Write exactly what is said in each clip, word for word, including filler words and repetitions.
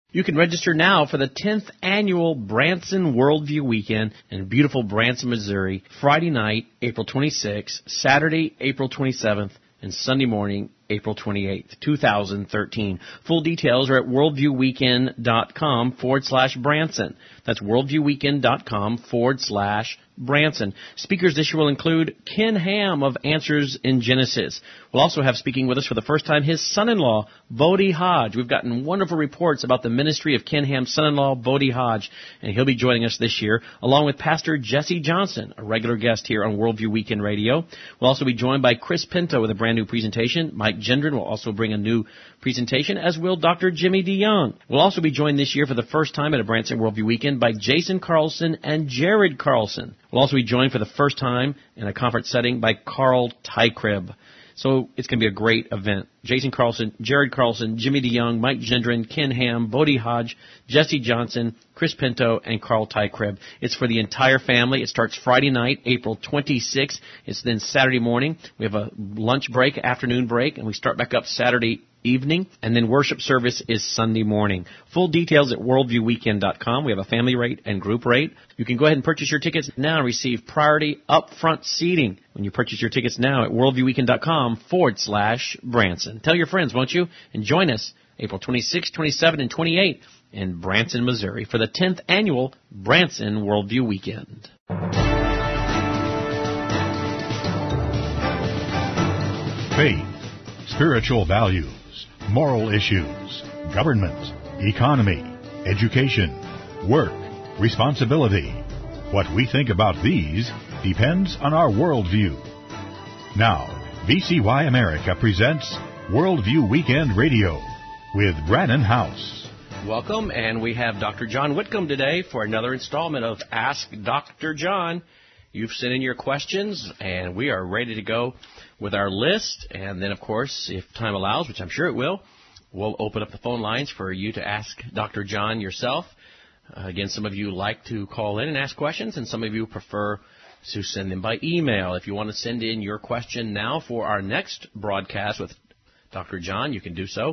You can register now for the tenth Annual Branson Worldview Weekend in beautiful Branson, Missouri, Friday night, April twenty-sixth, Saturday, April twenty-seventh, and Sunday morning, April twenty-eighth, two thousand thirteen. Full details are at worldviewweekend.com forward slash Branson. That's worldviewweekend.com forward slash Branson. Speakers this year will include Ken Ham of Answers in Genesis. We'll also have speaking with us for the first time his son-in-law, Bodie Hodge. We've gotten wonderful reports about the ministry of Ken Ham's son-in-law, Bodie Hodge, and he'll be joining us this year, along with Pastor Jesse Johnson, a regular guest here on Worldview Weekend Radio. We'll also be joined by Chris Pinto with a brand new presentation. Mike Gendron will also bring a new presentation, as will Doctor Jimmy DeYoung. We'll also be joined this year for the first time at a Branson Worldview Weekend by Jason Carlson and Jared Carlson. We'll also be joined for the first time in a conference setting by Carl Tykrib. So it's going to be a great event. Jason Carlson, Jared Carlson, Jimmy DeYoung, Mike Gendron, Ken Ham, Bodie Hodge, Jesse Johnson, Chris Pinto, and Carl Tykrib. It's for the entire family. It starts Friday night, April twenty-sixth. It's then Saturday morning. We have a lunch break, afternoon break, and we start back up Saturday evening, and then worship service is Sunday morning. Full details at worldview weekend dot com. We have a family rate and group rate. You can go ahead and purchase your tickets now and receive priority upfront seating when you purchase your tickets now at worldviewweekend.com forward slash Branson. Tell your friends, won't you? And join us April twenty-sixth, twenty-seventh, and twenty-eighth in Branson, Missouri for the tenth Annual Branson Worldview Weekend. Faith, spiritual values, moral issues, government, economy, education, work, responsibility. What we think about these depends on our worldview. Now, V C Y America presents Worldview Weekend Radio with Brannon House. Welcome, and we have Doctor John Whitcomb today for another installment of Ask Doctor John. You've sent in your questions, and we are ready to go with our list. And then, of course, if time allows, which I'm sure it will, we'll open up the phone lines for you to ask Doctor John yourself. Uh, again, some of you like to call in and ask questions, and some of you prefer to send them by email. If you want to send in your question now for our next broadcast with Doctor John, you can do so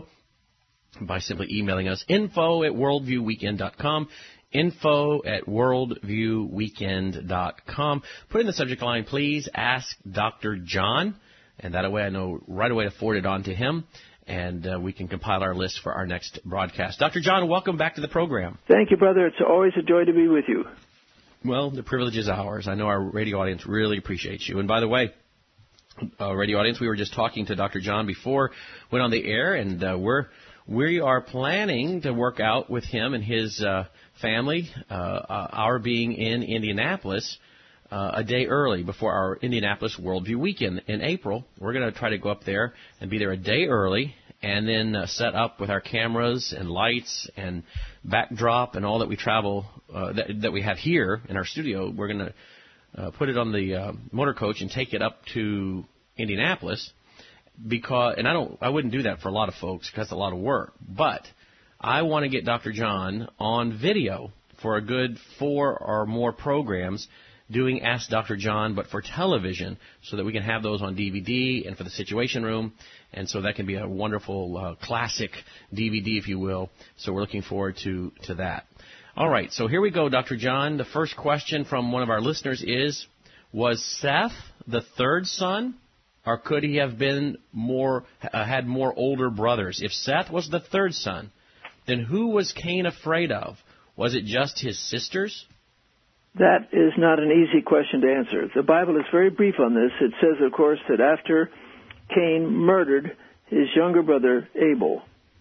by simply emailing us info at worldview weekend dot com. Info at worldview weekend dot com. Put in the subject line, please ask Doctor John, and that way I know right away to forward it on to him, and uh, we can compile our list for our next broadcast. Doctor John, welcome back to the program. Thank you, brother. It's always a joy to be with you. Well, the privilege is ours. I know our radio audience really appreciates you. And by the way, uh, radio audience, we were just talking to Doctor John before went on the air, and uh, we're we are planning to work out with him and his uh, family, uh, uh, our being in Indianapolis uh, a day early before our Indianapolis Worldview Weekend in April. We're going to try to go up there and be there a day early and then uh, set up with our cameras and lights and backdrop and all that we travel, uh, that, that we have here in our studio. We're going to uh, put it on the uh, motor coach and take it up to Indianapolis. Because, and I don't, I wouldn't do that for a lot of folks because it's a lot of work. But I want to get Doctor John on video for a good four or more programs doing Ask Doctor John, but for television, so that we can have those on D V D and for the Situation Room, and so that can be a wonderful uh, classic D V D, if you will. So we're looking forward to to that. All right, so here we go, Doctor John. The first question from one of our listeners is: was Seth the third son? Or could he have been more, uh, had more older brothers? If Seth was the third son, then who was Cain afraid of? Was it just his sisters? That is not an easy question to answer. The Bible is very brief on this. It says, of course, that after Cain murdered his younger brother Abel,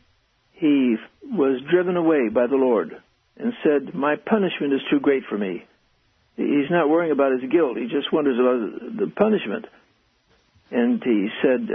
he was driven away by the Lord and said, "My punishment is too great for me." He's not worrying about his guilt. He just wonders about the punishment. And he said,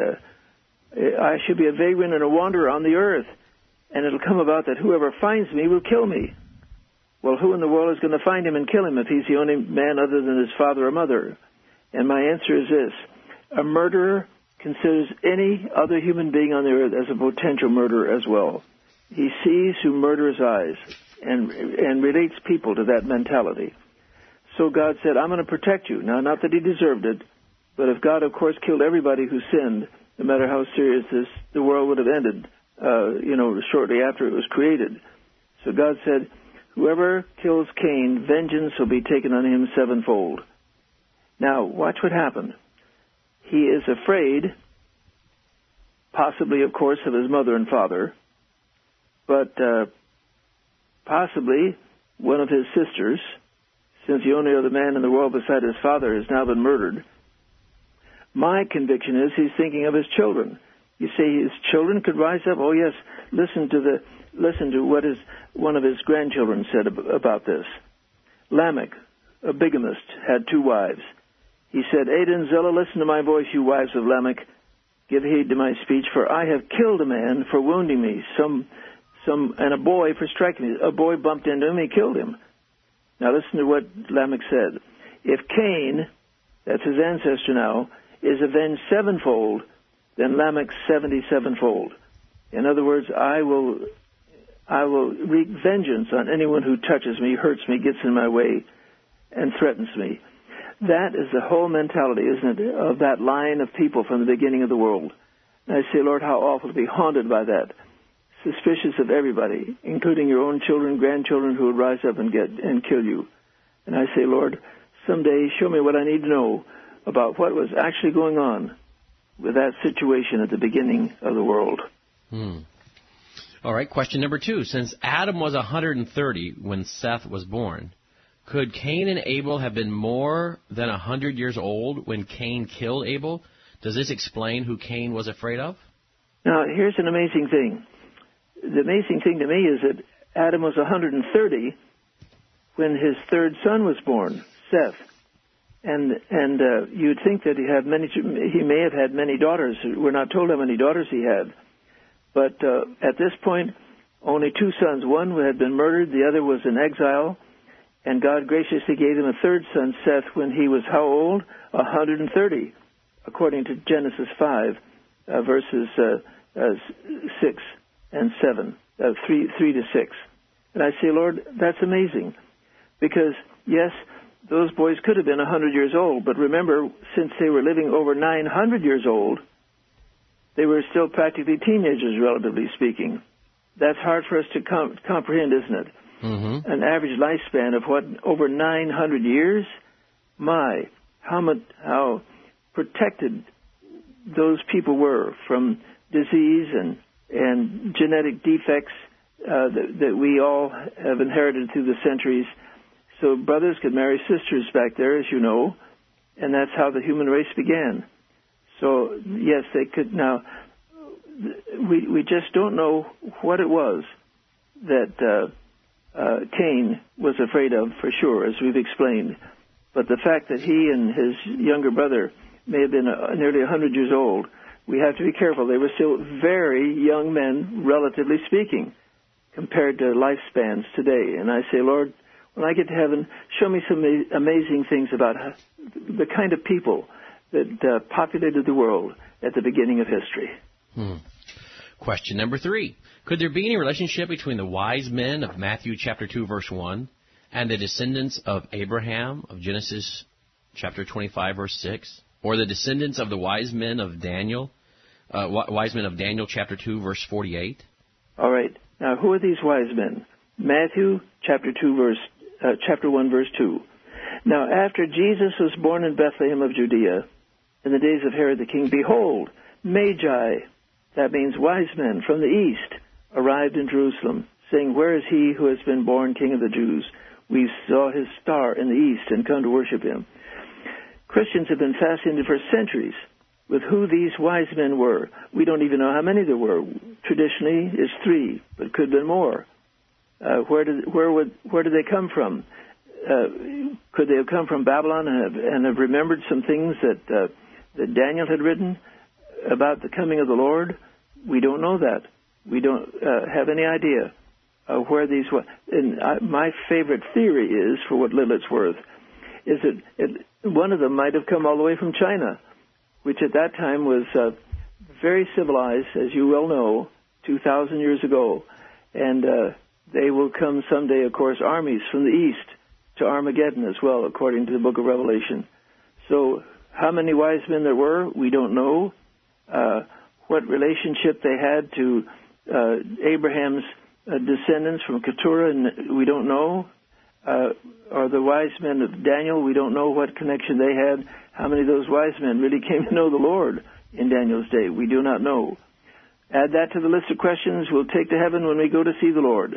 uh, I should be a vagrant and a wanderer on the earth, and it'll come about that whoever finds me will kill me. Well, who in the world is going to find him and kill him if he's the only man other than his father or mother? And my answer is this: a murderer considers any other human being on the earth as a potential murderer as well. He sees who murderers' eyes and, and relates people to that mentality. So God said, I'm going to protect you. Now, not that he deserved it, but if God, of course, killed everybody who sinned, no matter how serious this, the world would have ended, uh, you know, shortly after it was created. So God said, whoever kills Cain, vengeance will be taken on him sevenfold. Now, watch what happened. He is afraid, possibly, of course, of his mother and father, but uh, possibly one of his sisters, since the only other man in the world beside his father has now been murdered. My conviction is he's thinking of his children. You say his children could rise up? Oh, yes. Listen to the listen to what his, one of his grandchildren said ab- about this. Lamech, a bigamist, had two wives. He said, Ada and Zillah, listen to my voice, you wives of Lamech. Give heed to my speech, for I have killed a man for wounding me, some, some, and a boy for striking me. A boy bumped into him, he killed him. Now listen to what Lamech said. If Cain, that's his ancestor now, is avenged sevenfold, then Lamech seventy-sevenfold. In other words, I will, I will wreak vengeance on anyone who touches me, hurts me, gets in my way, and threatens me. That is the whole mentality, isn't it, of that line of people from the beginning of the world. And I say, Lord, how awful to be haunted by that, suspicious of everybody, including your own children, grandchildren who would rise up and get and kill you. And I say, Lord, someday show me what I need to know about what was actually going on with that situation at the beginning of the world. Hmm. All right, question number two. Since Adam was one hundred thirty when Seth was born, could Cain and Abel have been more than one hundred years old when Cain killed Abel? Does this explain who Cain was afraid of? Now, here's an amazing thing. The amazing thing to me is that Adam was one hundred thirty when his third son was born, Seth. And and uh, you'd think that he had many. He may have had many daughters. We're not told how many daughters he had. But uh, at this point, only two sons. One had been murdered. The other was in exile. And God graciously gave him a third son, Seth, when he was how old? one hundred thirty, according to Genesis five, uh, verses uh, uh, six and seven, uh, three, three to six. And I say, Lord, that's amazing, because yes, those boys could have been one hundred years old, but remember, since they were living over nine hundred years old, they were still practically teenagers, relatively speaking. That's hard for us to com- comprehend, isn't it? Mm-hmm. An average lifespan of what, over nine hundred years? My, how much, how protected those people were from disease and, and genetic defects uh, that, that we all have inherited through the centuries. So brothers could marry sisters back there, as you know, and that's how the human race began. So, yes, they could. Now, we we just don't know what it was that uh, uh, Cain was afraid of, for sure, as we've explained. But the fact that he and his younger brother may have been uh, nearly one hundred years old, we have to be careful. They were still very young men, relatively speaking, compared to lifespans today. And I say, Lord, when I get to heaven, show me some amazing things about the kind of people that uh, populated the world at the beginning of history. Hmm. Question number three. Could there be any relationship between the wise men of Matthew chapter two, verse one, and the descendants of Abraham of Genesis chapter twenty-five, verse six, or the descendants of the wise men of Daniel, uh, wise men of Daniel chapter two, verse forty-eight? All right. Now, who are these wise men? Matthew chapter two, verse uh, chapter one, verse two. Now, after Jesus was born in Bethlehem of Judea, in the days of Herod the king, behold, Magi, that means wise men from the east, arrived in Jerusalem, saying, where is he who has been born King of the Jews? We saw his star in the east and come to worship him. Christians have been fascinated for centuries with who these wise men were. We don't even know how many there were. Traditionally, it's three, but it could have been more. Uh, where did where would where did they come from? Uh, could they have come from Babylon and have, and have remembered some things that uh, that Daniel had written about the coming of the Lord? We don't know that. We don't uh, have any idea of where these were. And I, my favorite theory is, for what little it's worth, is that it, one of them might have come all the way from China, which at that time was uh, very civilized, as you well know, two thousand years ago. And uh, they will come someday, of course, armies from the east to Armageddon as well, according to the book of Revelation. So how many wise men there were, we don't know. Uh, what relationship they had to uh, Abraham's uh, descendants from Keturah, and we don't know. Uh, or the wise men of Daniel, we don't know what connection they had. How many of those wise men really came to know the Lord in Daniel's day? We do not know. Add that to the list of questions we'll take to heaven when we go to see the Lord.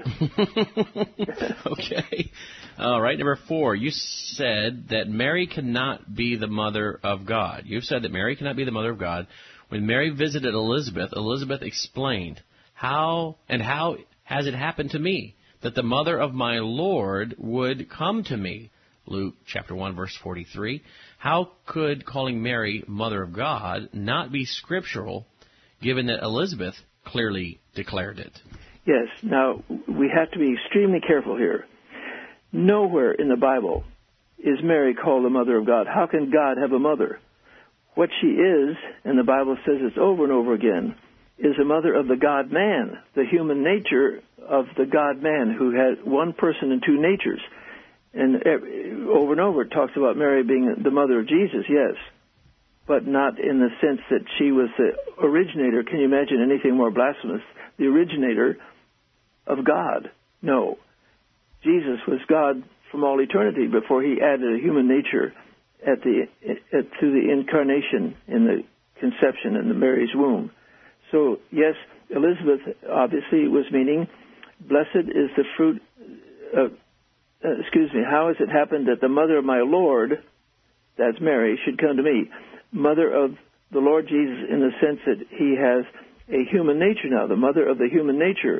Okay. All right, number four. You said that Mary cannot be the mother of God. You've said that Mary cannot be the mother of God. When Mary visited Elizabeth, Elizabeth explained, how and how has it happened to me that the mother of my Lord would come to me? Luke chapter one, verse forty-three. How could calling Mary mother of God not be scriptural, given that Elizabeth clearly declared it? Yes. Now, we have to be extremely careful here. Nowhere in the Bible is Mary called the mother of God. How can God have a mother? What she is, and the Bible says this over and over again, is a mother of the God-man, the human nature of the God-man who had one person and two natures. And over and over it talks about Mary being the mother of Jesus, yes, but not in the sense that she was the originator. Can you imagine anything more blasphemous? The originator of God. No. Jesus was God from all eternity before he added a human nature at the at, through the incarnation in the conception in the Mary's womb. So, yes, Elizabeth obviously was meaning, blessed is the fruit, uh, uh, excuse me, how has it happened that the mother of my Lord, that's Mary, should come to me? Mother of the Lord Jesus in the sense that he has a human nature now, the mother of the human nature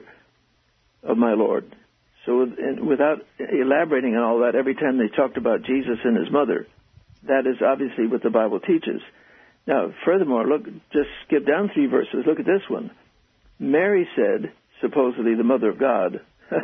of my Lord. So and without elaborating on all that, every time they talked about Jesus and his mother, that is obviously what the Bible teaches. Now, furthermore, look, just skip down three verses. Look at this one. Mary said, supposedly the mother of God,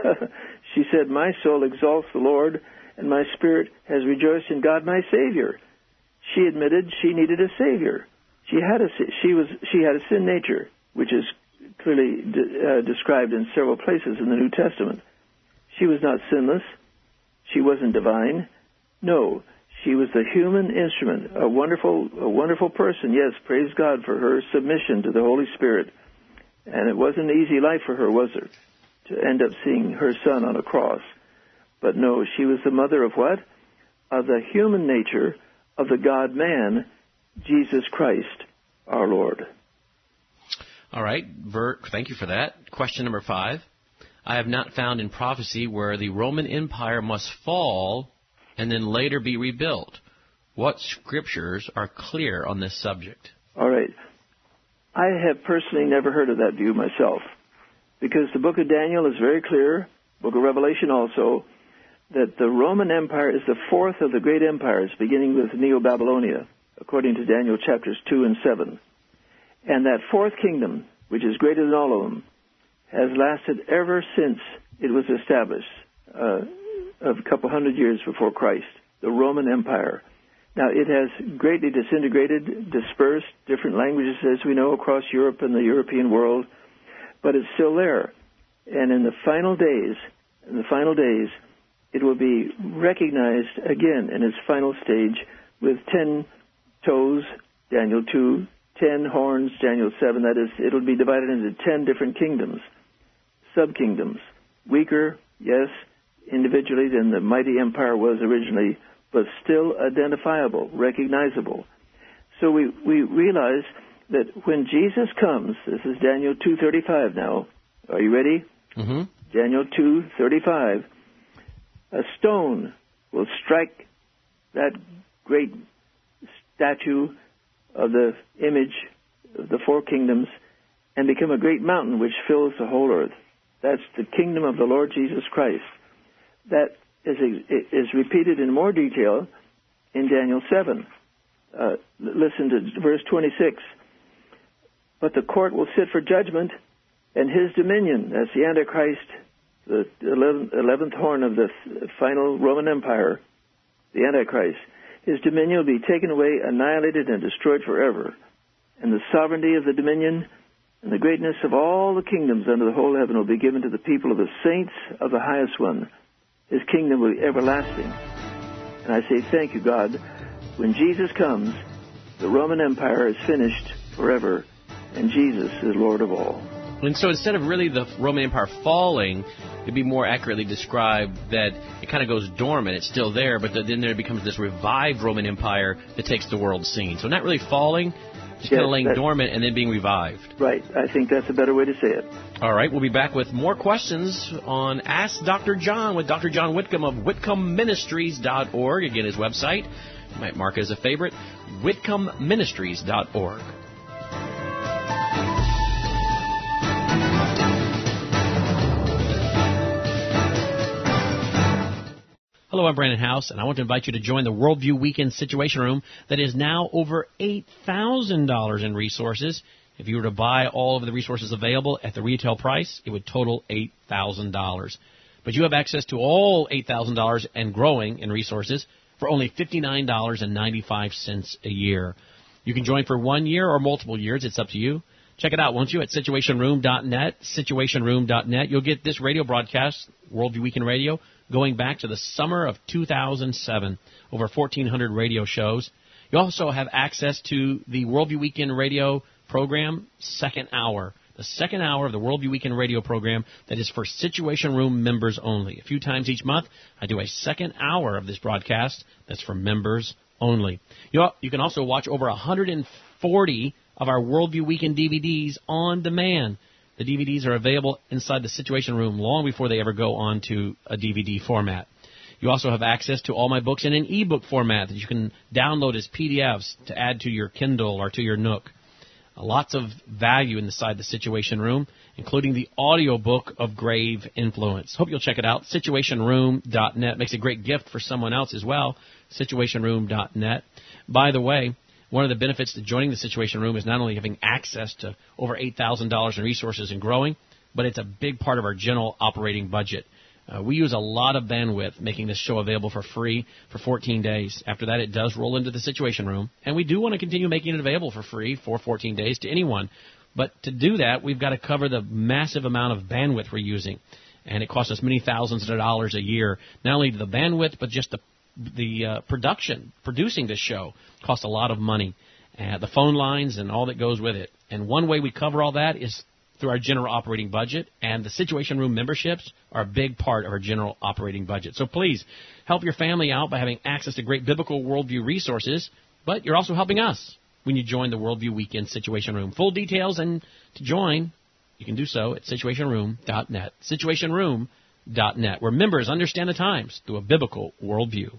she said, my soul exalts the Lord, and my spirit has rejoiced in God my Savior. She admitted she needed a Savior. She had a, she was, she had a sin nature, which is clearly de, uh, described in several places in the New Testament. She was not sinless. She wasn't divine. No, she was the human instrument, a wonderful, a wonderful person. Yes, praise God for her submission to the Holy Spirit. And it wasn't an easy life for her, was it, to end up seeing her son on a cross. But no, she was the mother of what? Of the human nature of the God-man, Jesus Christ, our Lord. All right, Bert, thank you for that. Question number five. I have not found in prophecy where the Roman Empire must fall and then later be rebuilt. What scriptures are clear on this subject? All right. I have personally never heard of that view myself, because the book of Daniel is very clear, book of Revelation also, that the Roman Empire is the fourth of the great empires, beginning with Neo-Babylonia, according to Daniel chapters two and seven. And that fourth kingdom, which is greater than all of them, has lasted ever since it was established, uh, a couple hundred years before Christ, the Roman Empire. Now, it has greatly disintegrated, dispersed, different languages, as we know, across Europe and the European world, but it's still there. And in the final days, in the final days, it will be recognized again in its final stage with ten toes, Daniel two, ten horns, Daniel seven. That is, it'll be divided into ten different kingdoms, sub-kingdoms, weaker, yes, individually than the mighty empire was originally, but still identifiable, recognizable. So we, we realize that when Jesus comes, this is Daniel two thirty-five now. Are you ready? Mm-hmm. Daniel two thirty-five. A stone will strike that great statue of the image of the four kingdoms and become a great mountain which fills the whole earth. That's the kingdom of the Lord Jesus Christ. That is, is repeated in more detail in Daniel seven. Uh, listen to verse twenty-six. But the court will sit for judgment, and his dominion, that's the Antichrist, the eleventh horn of the final Roman Empire, the Antichrist, his dominion will be taken away, annihilated, and destroyed forever. And the sovereignty of the dominion and the greatness of all the kingdoms under the whole heaven will be given to the people of the saints of the highest one. His kingdom will be everlasting. And I say, thank you, God. When Jesus comes, the Roman Empire is finished forever, and Jesus is Lord of all. And so instead of really the Roman Empire falling, it'd be more accurately described that it kind of goes dormant. It's still there, but then there becomes this revived Roman Empire that takes the world scene. So not really falling, just yes, kind of laying dormant and then being revived. Right. I think that's a better way to say it. All right. We'll be back with more questions on Ask Doctor John with Doctor John Whitcomb of Whitcomb Ministries dot org. Again, his website. You might mark it as a favorite, Whitcomb Ministries dot org. Hello, I'm Brandon House, and I want to invite you to join the Worldview Weekend Situation Room that is now over eight thousand dollars in resources. If you were to buy all of the resources available at the retail price, it would total eight thousand dollars. But you have access to all eight thousand dollars and growing in resources for only fifty-nine dollars and ninety-five cents a year. You can join for one year or multiple years. It's up to you. Check it out, won't you, at situation room dot net, situation room dot net. You'll get this radio broadcast, Worldview Weekend Radio, going back to the summer of two thousand seven, over fourteen hundred radio shows. You also have access to the Worldview Weekend Radio program, Second Hour. The second hour of the Worldview Weekend Radio program that is for Situation Room members only. A few times each month, I do a second hour of this broadcast that's for members only. You, you can also watch over one hundred forty of our Worldview Weekend D V Ds on demand. The D V Ds are available inside the Situation Room long before they ever go on to a D V D format. You also have access to all my books in an ebook format that you can download as P D Fs to add to your Kindle or to your Nook. Uh, lots of value inside the Situation Room, including the audio book of Grave Influence. Hope you'll check it out. situation room dot net makes a great gift for someone else as well. situation room dot net. By the way, one of the benefits to joining the Situation Room is not only having access to over eight thousand dollars in resources and growing, but it's a big part of our general operating budget. Uh, we use a lot of bandwidth making this show available for free for fourteen days. After that, it does roll into the Situation Room, and we do want to continue making it available for free for fourteen days to anyone. But to do that, we've got to cover the massive amount of bandwidth we're using, and it costs us many thousands of dollars a year, not only the bandwidth, but just the the uh, production, producing this show costs a lot of money, uh, the phone lines and all that goes with it. And one way we cover all that is through our general operating budget, and the Situation Room memberships are a big part of our general operating budget. So please help your family out by having access to great biblical worldview resources, but you're also helping us when you join the Worldview Weekend Situation Room. Full details and to join, you can do so at situation room dot net. situation room dot net, where members understand the times through a biblical worldview.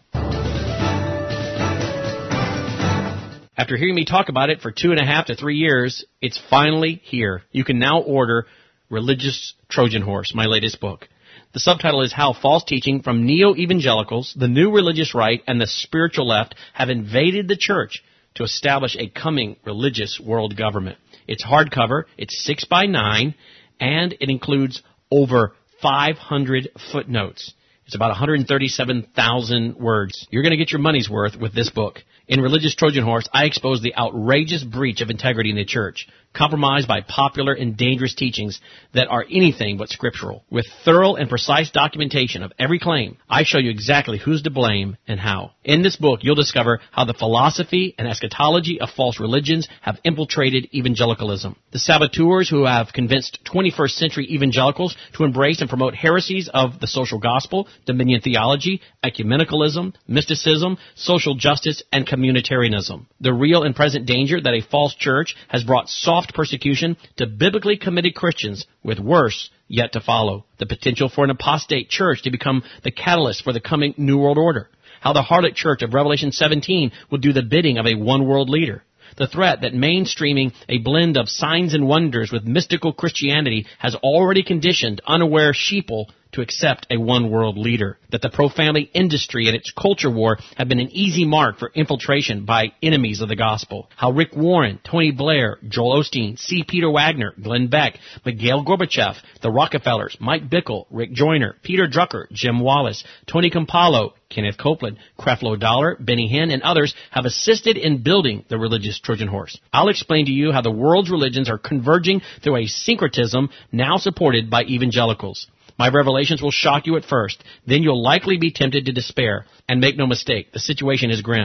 After hearing me talk about it for two and a half to three years, it's finally here. You can now order Religious Trojan Horse, my latest book. The subtitle is How False Teaching from Neo-Evangelicals, the New Religious Right, and the Spiritual Left have invaded the church to establish a coming religious world government. It's hardcover, it's six by nine, and it includes over five hundred footnotes. It's about one hundred thirty-seven thousand words. You're going to get your money's worth with this book. In Religious Trojan Horse, I expose the outrageous breach of integrity in the church, compromised by popular and dangerous teachings that are anything but scriptural. With thorough and precise documentation of every claim, I show you exactly who's to blame and how. In this book, you'll discover how the philosophy and eschatology of false religions have infiltrated evangelicalism. The saboteurs who have convinced twenty-first century evangelicals to embrace and promote heresies of the social gospel, dominion theology, ecumenicalism, mysticism, social justice, and communitarianism. The real and present danger that a false church has brought soft persecution to biblically committed Christians, with worse yet to follow. The potential for an apostate church to become the catalyst for the coming New World Order. How the harlot church of Revelation seventeen will do the bidding of a one world leader. The threat that mainstreaming a blend of signs and wonders with mystical Christianity has already conditioned unaware sheeple to accept a one-world leader. That the pro-family industry and its culture war have been an easy mark for infiltration by enemies of the gospel. How Rick Warren, Tony Blair, Joel Osteen, C. Peter Wagner, Glenn Beck, Mikhail Gorbachev, the Rockefellers, Mike Bickle, Rick Joyner, Peter Drucker, Jim Wallace, Tony Campolo, Kenneth Copeland, Creflo Dollar, Benny Hinn, and others have assisted in building the Religious Trojan Horse. I'll explain to you how the world's religions are converging through a syncretism now supported by evangelicals. My revelations will shock you at first. Then you'll likely be tempted to despair. And make no mistake, the situation is grim.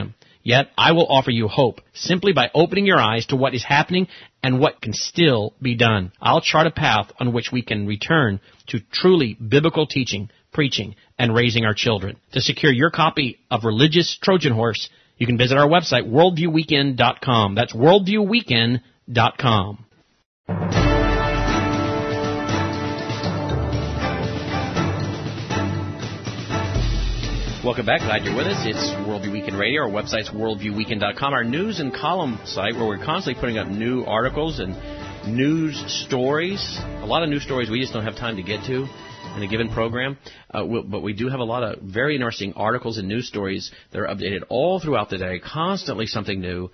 Yet I will offer you hope simply by opening your eyes to what is happening and what can still be done. I'll chart a path on which we can return to truly biblical teaching, preaching, and raising our children. To secure your copy of Religious Trojan Horse, you can visit our website, worldview weekend dot com. That's worldview weekend dot com. Welcome back. Glad you're with us. It's Worldview Weekend Radio. Our website's worldview weekend dot com. Our news and column site where we're constantly putting up new articles and news stories. A lot of news stories we just don't have time to get to in a given program. Uh, we'll, but we do have a lot of very interesting articles and news stories that are updated all throughout the day. Constantly something new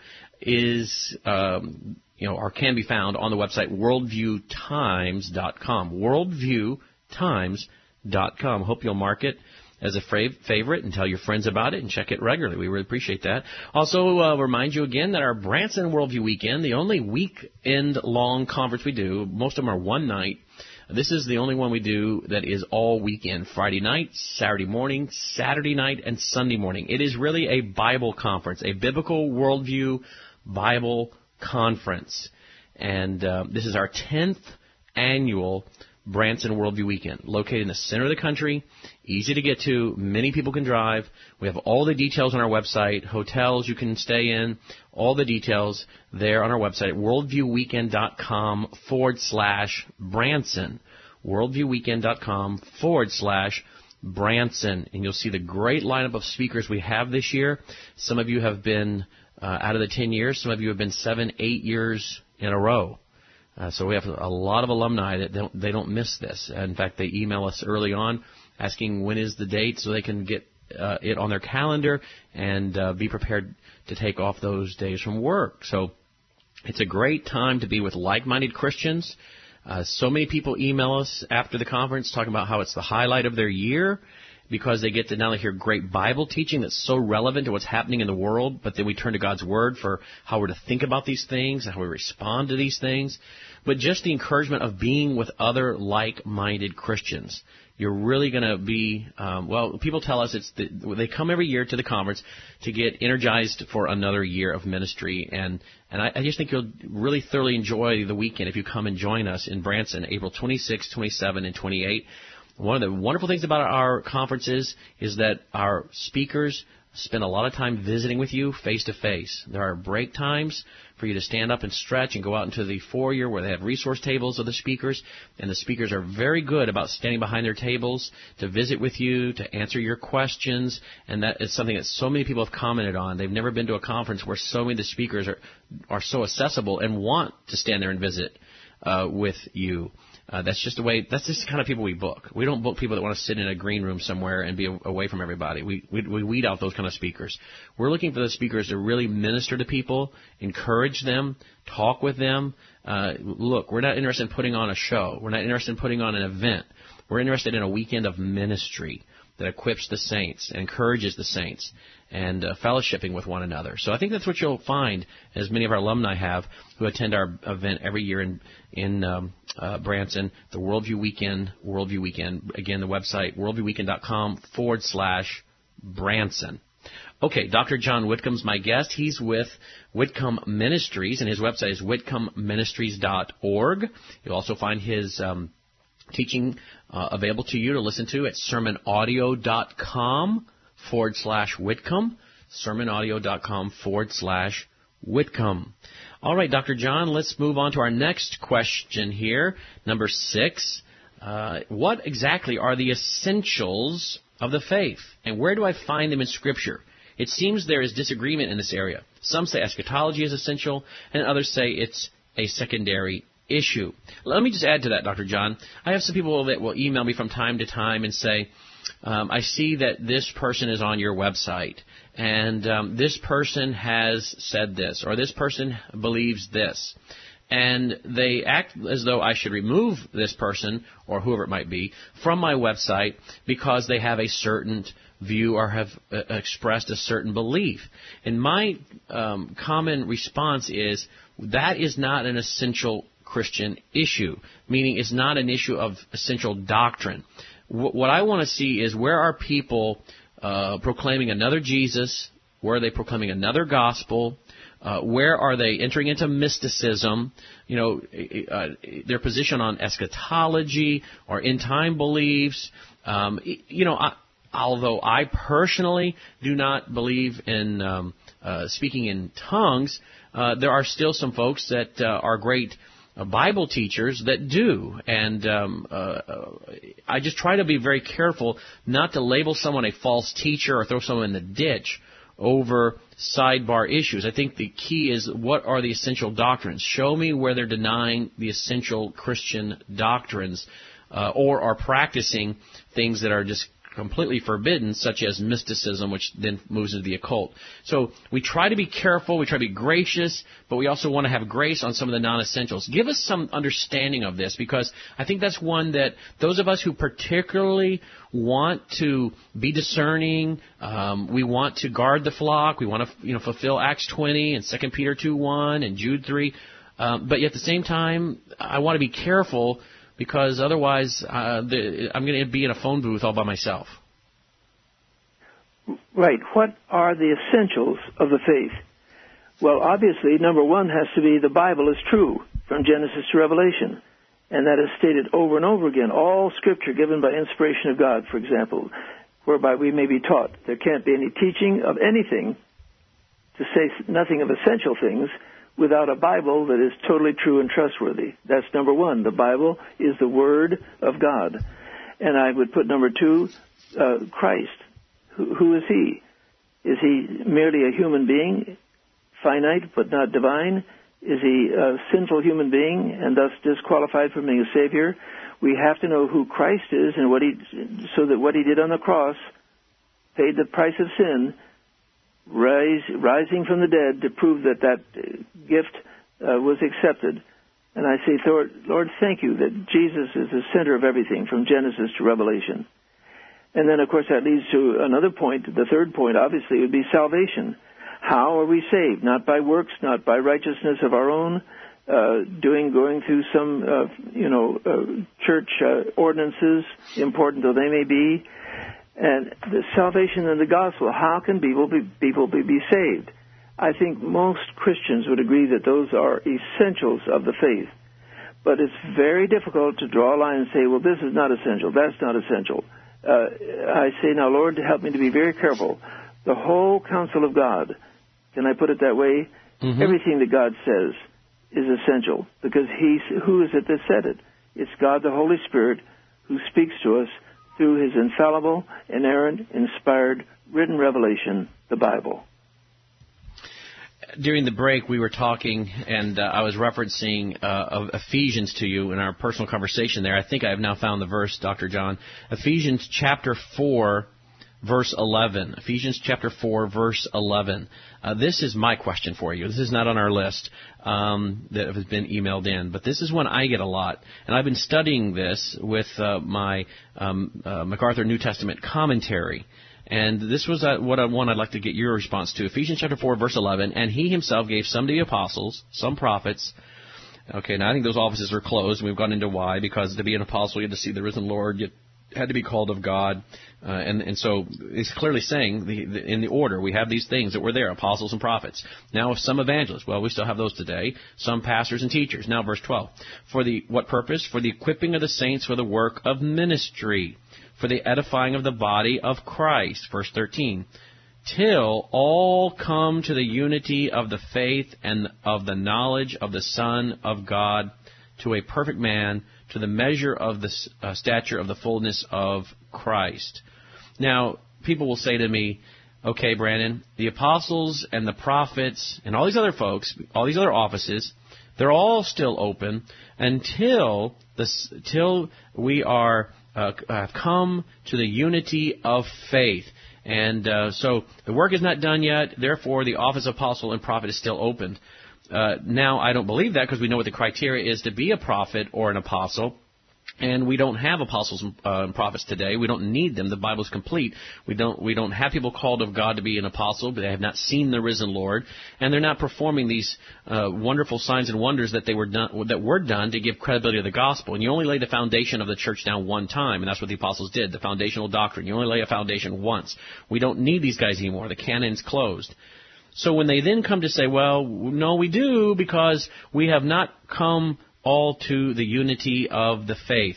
is, um, you know, or can be found on the website worldview times dot com. worldview times dot com. Hope you'll mark it as a fav- favorite and tell your friends about it and check it regularly. We really appreciate that. Also, uh, remind you again that our Branson Worldview Weekend, the only weekend-long conference we do, most of them are one night. This is the only one we do that is all weekend, Friday night, Saturday morning, Saturday night, and Sunday morning. It is really a Bible conference, a biblical worldview Bible conference. And uh, this is our tenth annual Branson Worldview Weekend, located in the center of the country, easy to get to, many people can drive. We have all the details on our website, hotels you can stay in, all the details there on our website at worldview weekend dot com forward slash Branson, worldview weekend dot com forward slash Branson. And you'll see the great lineup of speakers we have this year. Some of you have been uh, out of the ten years, some of you have been seven, eight years in a row. Uh, so we have a lot of alumni that don't, they don't miss this. In fact, they email us early on asking when is the date so they can get uh, it on their calendar and uh, be prepared to take off those days from work. So it's a great time to be with like-minded Christians. Uh, so many people email us after the conference talking about how it's the highlight of their year because they get to not only hear great Bible teaching that's so relevant to what's happening in the world, but then we turn to God's Word for how we're to think about these things and how we respond to these things, but just the encouragement of being with other like-minded Christians. You're really going to be, um, well, people tell us it's the, they come every year to the conference to get energized for another year of ministry, and, and I, I just think you'll really thoroughly enjoy the weekend if you come and join us in Branson, April twenty-sixth, twenty-seventh, and twenty-eighth. One of the wonderful things about our conferences is that our speakers spend a lot of time visiting with you face-to-face. There are break times for you to stand up and stretch and go out into the foyer where they have resource tables of the speakers, and the speakers are very good about standing behind their tables to visit with you, to answer your questions, and that is something that so many people have commented on. They've never been to a conference where so many of the speakers are, are so accessible and want to stand there and visit uh, with you. Uh, that's just the way, that's just the kind of people we book. We don't book people that want to sit in a green room somewhere and be away from everybody. We, we, we weed out those kind of speakers. We're looking for the speakers to really minister to people, encourage them, talk with them. Uh, look, we're not interested in putting on a show. We're not interested in putting on an event. We're interested in a weekend of ministry that equips the saints, and encourages the saints, and uh, fellowshipping with one another. So I think that's what you'll find, as many of our alumni have, who attend our event every year in in um, uh, Branson, the Worldview Weekend, Worldview Weekend. Again, the website, worldview weekend dot com forward slash Branson. Okay, Doctor John Whitcomb's my guest. He's with Whitcomb Ministries, and his website is whitcomb ministries dot org. You'll also find his um, teaching uh, available to you to listen to at sermon audio dot com forward slash Whitcomb, sermon audio dot com forward slash Whitcomb. All right, Doctor John, let's move on to our next question here, number six. Uh, what exactly are the essentials of the faith, and where do I find them in Scripture? It seems there is disagreement in this area. Some say eschatology is essential, and others say it's a secondary issue. Let me just add to that, Doctor John. I have some people that will email me from time to time and say, um, I see that this person is on your website, and um, this person has said this, or this person believes this. And they act as though I should remove this person, or whoever it might be, from my website because they have a certain view or have uh, expressed a certain belief. And my um, common response is, that is not an essential Christian issue, meaning it's not an issue of essential doctrine. W- what I want to see is, where are people uh, proclaiming another Jesus Where are they proclaiming another gospel? Uh, where are they entering into mysticism? You know, uh, their position on eschatology or end-time beliefs. Um, you know, I, although I personally do not believe in um, uh, speaking in tongues, uh, there are still some folks that uh, are great uh, Bible teachers that do. And um, uh, I just try to be very careful not to label someone a false teacher or throw someone in the ditch over sidebar issues. I think the key is, what are the essential doctrines? Show me where they're denying the essential Christian doctrines uh, or are practicing things that are just completely forbidden, such as mysticism, which then moves into the occult. So we try to be careful, we try to be gracious, but we also want to have grace on some of the non-essentials. Give us some understanding of this, because I think that's one that those of us who particularly want to be discerning, um, we want to guard the flock, we want to you know fulfill Acts twenty and Second Peter two one and Jude three, um, but yet at the same time, I want to be careful, because otherwise uh, the, I'm going to be in a phone booth all by myself. Right. What are the essentials of the faith? Well, obviously, number one has to be the Bible is true, from Genesis to Revelation. And that is stated over and over again. All Scripture given by inspiration of God, for example, whereby we may be taught. There can't be any teaching of anything, to say nothing of essential things, without a Bible that is totally true and trustworthy. That's number one. The Bible is the Word of God. And I would put number two, uh, Christ. Who, who is He? Is He merely a human being, finite but not divine? Is He a sinful human being and thus disqualified from being a Savior? We have to know who Christ is, and what He, so that what He did on the cross paid the price of sin, rise, rising from the dead to prove that that gift uh, was accepted. And I say, Lord, Lord, thank you that Jesus is the center of everything from Genesis to Revelation. And then, of course, that leads to another point. The third point, obviously, would be salvation. How are we saved? Not by works, not by righteousness of our own, uh, doing, going through some, uh, you know, uh, church uh, ordinances, important though they may be. And the salvation and the gospel, how can people be, people be, be saved? I think most Christians would agree that those are essentials of the faith. But it's very difficult to draw a line and say, well, this is not essential, that's not essential. Uh, I say, now, Lord, help me to be very careful. The whole counsel of God, can I put it that way? Mm-hmm. Everything that God says is essential, because He, who is it that said it? It's God, the Holy Spirit, who speaks to us through His infallible, inerrant, inspired, written revelation, the Bible. During the break, we were talking, and uh, I was referencing uh, of Ephesians to you in our personal conversation there. I think I have now found the verse, Doctor John. Ephesians chapter four, verse eleven. Ephesians chapter four, verse eleven. Uh, this is my question for you. This is not on our list um, that has been emailed in, but this is one I get a lot. And I've been studying this with uh, my um, uh, MacArthur New Testament commentary. And this was uh, what I, one I'd like to get your response to. Ephesians chapter four, verse eleven. And He Himself gave some to be apostles, some prophets. Okay, now I think those offices are closed. We've gone into why. Because to be an apostle, you had to see the risen Lord. You had to be called of God. Uh, and, and so it's clearly saying the, the, in the order, we have these things that were there, apostles and prophets. Now some evangelists. Well, we still have those today. Some pastors and teachers. Now verse twelve. For the what purpose? For the equipping of the saints for the work of ministry, for the edifying of the body of Christ. Verse thirteen. Till all come to the unity of the faith and of the knowledge of the Son of God, to a perfect man, to the measure of the uh, stature of the fullness of Christ. Now, people will say to me, okay, Brandon, the apostles and the prophets and all these other folks, all these other offices, they're all still open until this, till we are uh, uh, come to the unity of faith. And uh, so the work is not done yet. Therefore, the office of apostle and prophet is still opened. Uh, now, I don't believe that, because we know what the criteria is to be a prophet or an apostle. And we don't have apostles and uh, prophets today. We don't need them. The Bible's complete. We don't we don't have people called of God to be an apostle, but they have not seen the risen Lord, and they're not performing these uh, wonderful signs and wonders that they were done that were done to give credibility to the gospel. And you only lay the foundation of the church down one time, and that's what the apostles did. The foundational doctrine. You only lay a foundation once. We don't need these guys anymore. The canon's closed. So when they then come to say, well, no, we do, because we have not come all to the unity of the faith.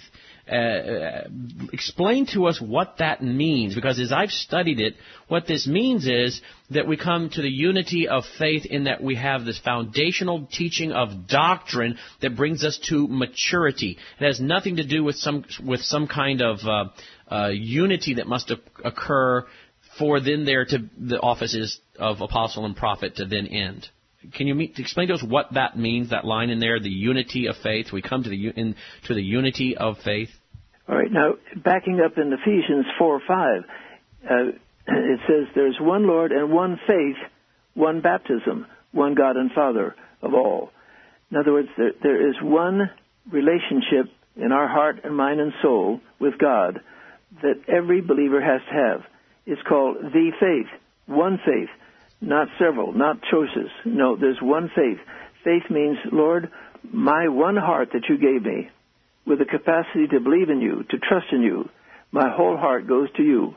Uh, explain to us what that means, because as I've studied it, what this means is that we come to the unity of faith in that we have this foundational teaching of doctrine that brings us to maturity. It has nothing to do with some with some kind of uh, uh, unity that must occur for then there to the offices of apostle and prophet to then end. Can you meet, explain to us what that means, that line in there, the unity of faith? We come to the in, to the unity of faith. All right. Now, backing up in Ephesians four five, uh, it says there's one Lord and one faith, one baptism, one God and Father of all. In other words, there, there is one relationship in our heart and mind and soul with God that every believer has to have. It's called the faith, one faith. Not several, not choices. No, there's one faith. Faith means, Lord, my one heart that you gave me, with the capacity to believe in you, to trust in you, my whole heart goes to you,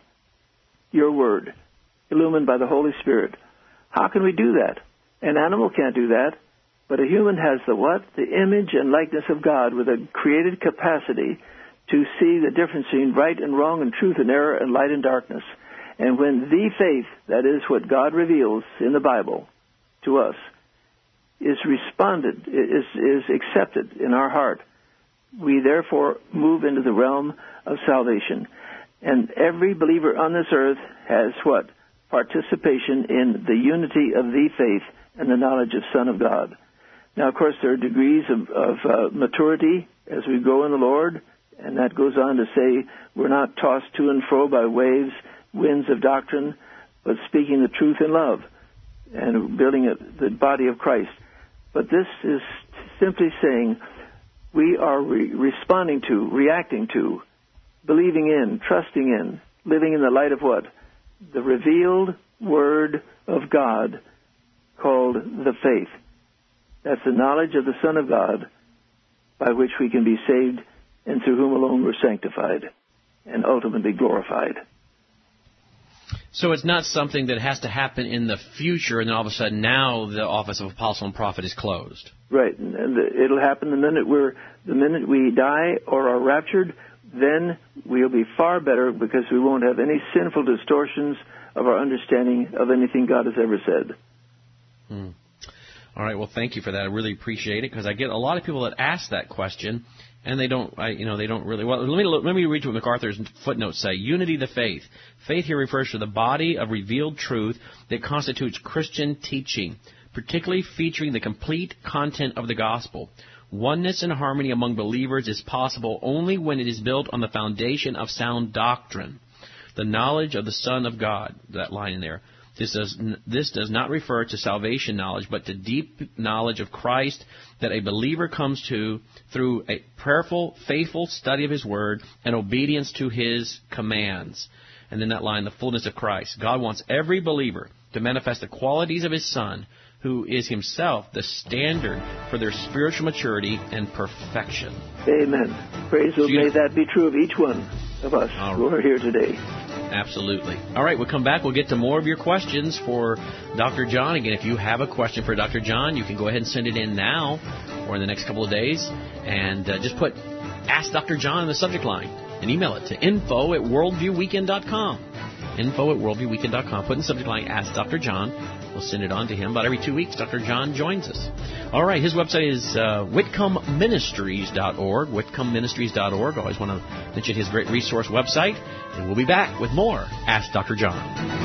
your word, illumined by the Holy Spirit. How can we do that? An animal can't do that, but a human has the what? The image and likeness of God with a created capacity to see the difference between right and wrong and truth and error and light and darkness. And when the faith, that is what God reveals in the Bible to us, is responded, is, is accepted in our heart, we therefore move into the realm of salvation. And every believer on this earth has what? Participation in the unity of the faith and the knowledge of Son of God. Now, of course, there are degrees of, of uh, maturity as we grow in the Lord, and that goes on to say we're not tossed to and fro by waves, winds of doctrine, but speaking the truth in love and building a, the body of Christ. But this is simply saying we are re- responding to, reacting to, believing in, trusting in, living in the light of what? The revealed Word of God called the faith. That's the knowledge of the Son of God by which we can be saved and through whom alone we're sanctified and ultimately glorified. So it's not something that has to happen in the future, and then all of a sudden now the office of apostle and prophet is closed. Right, and it'll happen the minute we're the minute we die or are raptured. Then we'll be far better because we won't have any sinful distortions of our understanding of anything God has ever said. Hmm. All right. Well, thank you for that. I really appreciate it because I get a lot of people that ask that question. And they don't, I, you know, they don't really. Well, let me let me read what MacArthur's footnotes say. Unity of the faith. Faith here refers to the body of revealed truth that constitutes Christian teaching, particularly featuring the complete content of the gospel. Oneness and harmony among believers is possible only when it is built on the foundation of sound doctrine, the knowledge of the Son of God. That line in there. This does, this does not refer to salvation knowledge, but to deep knowledge of Christ that a believer comes to through a prayerful, faithful study of His Word and obedience to His commands. And then that line, the fullness of Christ. God wants every believer to manifest the qualities of His Son, who is Himself the standard for their spiritual maturity and perfection. Amen. Praise so will may that be true of each one of us right. who are here today. Absolutely. All right, we'll come back. We'll get to more of your questions for Doctor John. Again, if you have a question for Doctor John, you can go ahead and send it in now or in the next couple of days. And uh, just put Ask Doctor John in the subject line and email it to info at worldview weekend dot com. Info at worldview weekend dot com. Put in the subject line, Ask Doctor John. We'll send it on to him. About every two weeks, Doctor John joins us. All right, his website is uh, whitcomb ministries dot org, whitcomb ministries dot org. I always want to mention his great resource website. And we'll be back with more Ask Doctor John.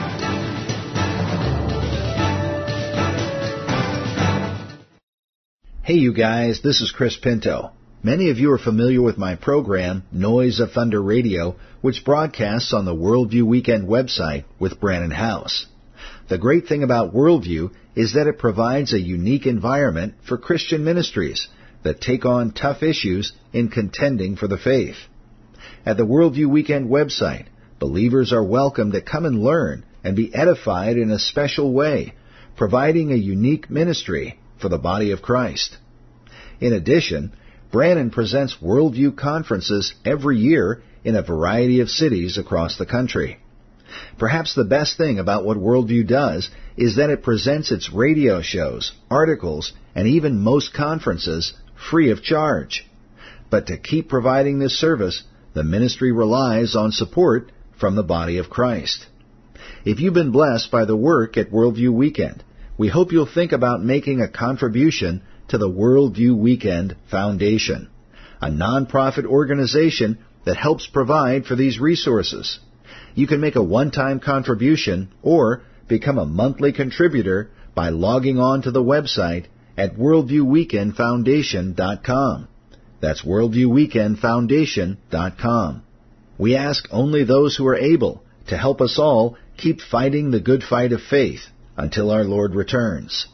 Hey, you guys, this is Chris Pinto. Many of you are familiar with my program, Noise of Thunder Radio, which broadcasts on the Worldview Weekend website with Brannon House. The great thing about Worldview is that it provides a unique environment for Christian ministries that take on tough issues in contending for the faith. At the Worldview Weekend website, believers are welcome to come and learn and be edified in a special way, providing a unique ministry for the body of Christ. In addition, Brannon presents Worldview conferences every year in a variety of cities across the country. Perhaps the best thing about what Worldview does is that it presents its radio shows, articles, and even most conferences free of charge. But to keep providing this service, the ministry relies on support from the body of Christ. If you've been blessed by the work at Worldview Weekend, we hope you'll think about making a contribution to the Worldview Weekend Foundation, a nonprofit organization that helps provide for these resources. You can make a one-time contribution or become a monthly contributor by logging on to the website at worldview weekend foundation dot com. That's worldview weekend foundation dot com. We ask only those who are able to help us all keep fighting the good fight of faith until our Lord returns.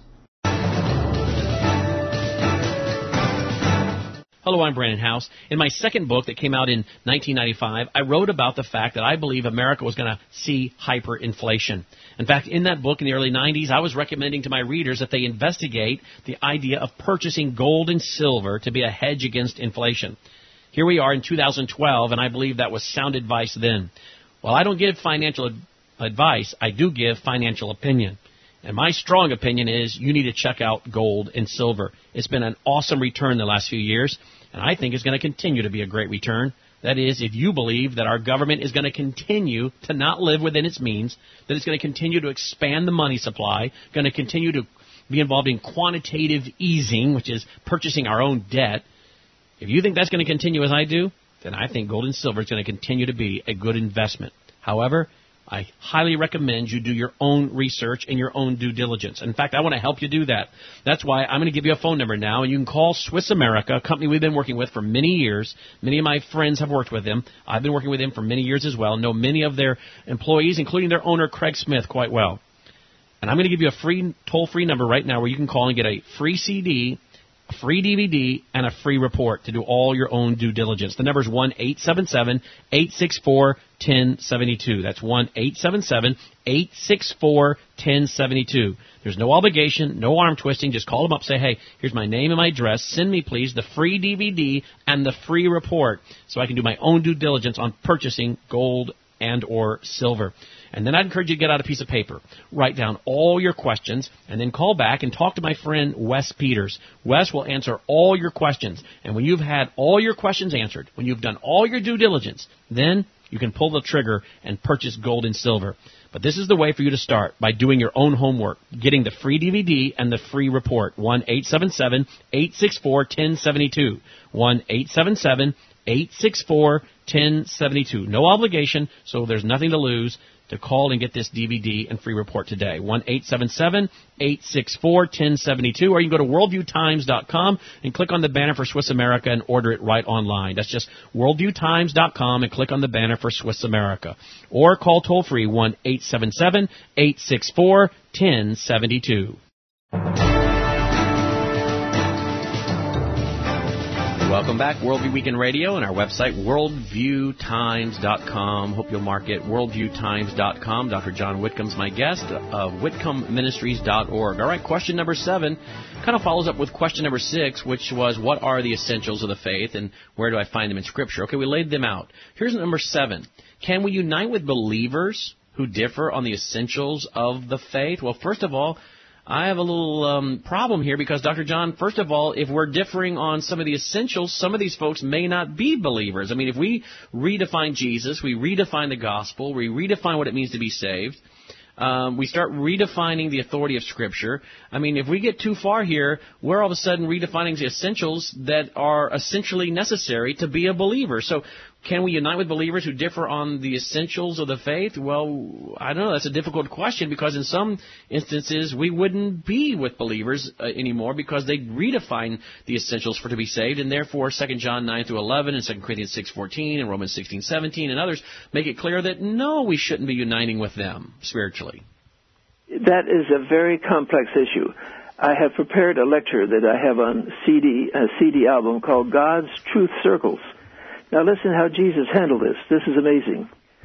Hello, I'm Brannon Howse. In my second book that came out in nineteen ninety-five, I wrote about the fact that I believe America was going to see hyperinflation. In fact, in that book in the early nineties, I was recommending to my readers that they investigate the idea of purchasing gold and silver to be a hedge against inflation. Here we are in two thousand twelve, and I believe that was sound advice then. While I don't give financial ad- advice, I do give financial opinion. And my strong opinion is you need to check out gold and silver. It's been an awesome return the last few years, and I think it's going to continue to be a great return. That is, if you believe that our government is going to continue to not live within its means, that it's going to continue to expand the money supply, going to continue to be involved in quantitative easing, which is purchasing our own debt. If you think that's going to continue as I do, then I think gold and silver is going to continue to be a good investment. However, I highly recommend you do your own research and your own due diligence. In fact, I want to help you do that. That's why I'm going to give you a phone number now, and you can call Swiss America, a company we've been working with for many years. Many of my friends have worked with them. I've been working with them for many years as well, know many of their employees, including their owner, Craig Smith, quite well. And I'm going to give you a free toll-free number right now where you can call and get a free C D, a free D V D, and a free report to do all your own due diligence. The number is one eight seven seven, eight six four, one oh seven two. That's one eight seven seven, eight six four, one oh seven two. There's no obligation, no arm twisting. Just call them up, say, hey, here's my name and my address. Send me, please, the free D V D and the free report so I can do my own due diligence on purchasing gold and or silver. And then I'd encourage you to get out a piece of paper, write down all your questions, and then call back and talk to my friend Wes Peters. Wes will answer all your questions. And when you've had all your questions answered, when you've done all your due diligence, then you can pull the trigger and purchase gold and silver. But this is the way for you to start, by doing your own homework, getting the free D V D and the free report, one eight seven seven, eight six four, one oh seven two, one eight seven seven, eight six four, one oh seven two. No obligation, so there's nothing to lose. To call and get this D V D and free report today. one eight seven seven, eight six four, one oh seven two. Or you can go to worldview times dot com and click on the banner for Swiss America and order it right online. That's just worldview times dot com and click on the banner for Swiss America. Or call toll-free one eight seven seven, eight six four, one oh seven two. Welcome back, Worldview Weekend Radio, and our website, worldview times dot com. Hope you'll mark it, worldview times dot com. Doctor John Whitcomb's my guest of whitcomb ministries dot org. All right, question number seven kind of follows up with question number six, which was, what are the essentials of the faith, and where do I find them in Scripture? Okay, we laid them out. Here's number seven. Can we unite with believers who differ on the essentials of the faith? Well, first of all, I have a little um, problem here because, Doctor John, first of all, if we're differing on some of the essentials, some of these folks may not be believers. I mean, if we redefine Jesus, we redefine the gospel, we redefine what it means to be saved, um, we start redefining the authority of Scripture. I mean, if we get too far here, we're all of a sudden redefining the essentials that are essentially necessary to be a believer. So can we unite with believers who differ on the essentials of the faith? Well, I don't know. That's a difficult question because in some instances we wouldn't be with believers uh, anymore because they redefine the essentials for to be saved, and therefore Second John nine through eleven and Second Corinthians six fourteen and Romans sixteen seventeen and others make it clear that no, we shouldn't be uniting with them spiritually. That is a very complex issue. I have prepared a lecture that I have on C D, a C D album called God's Truth Circles. Now listen how Jesus handled this. This is amazing.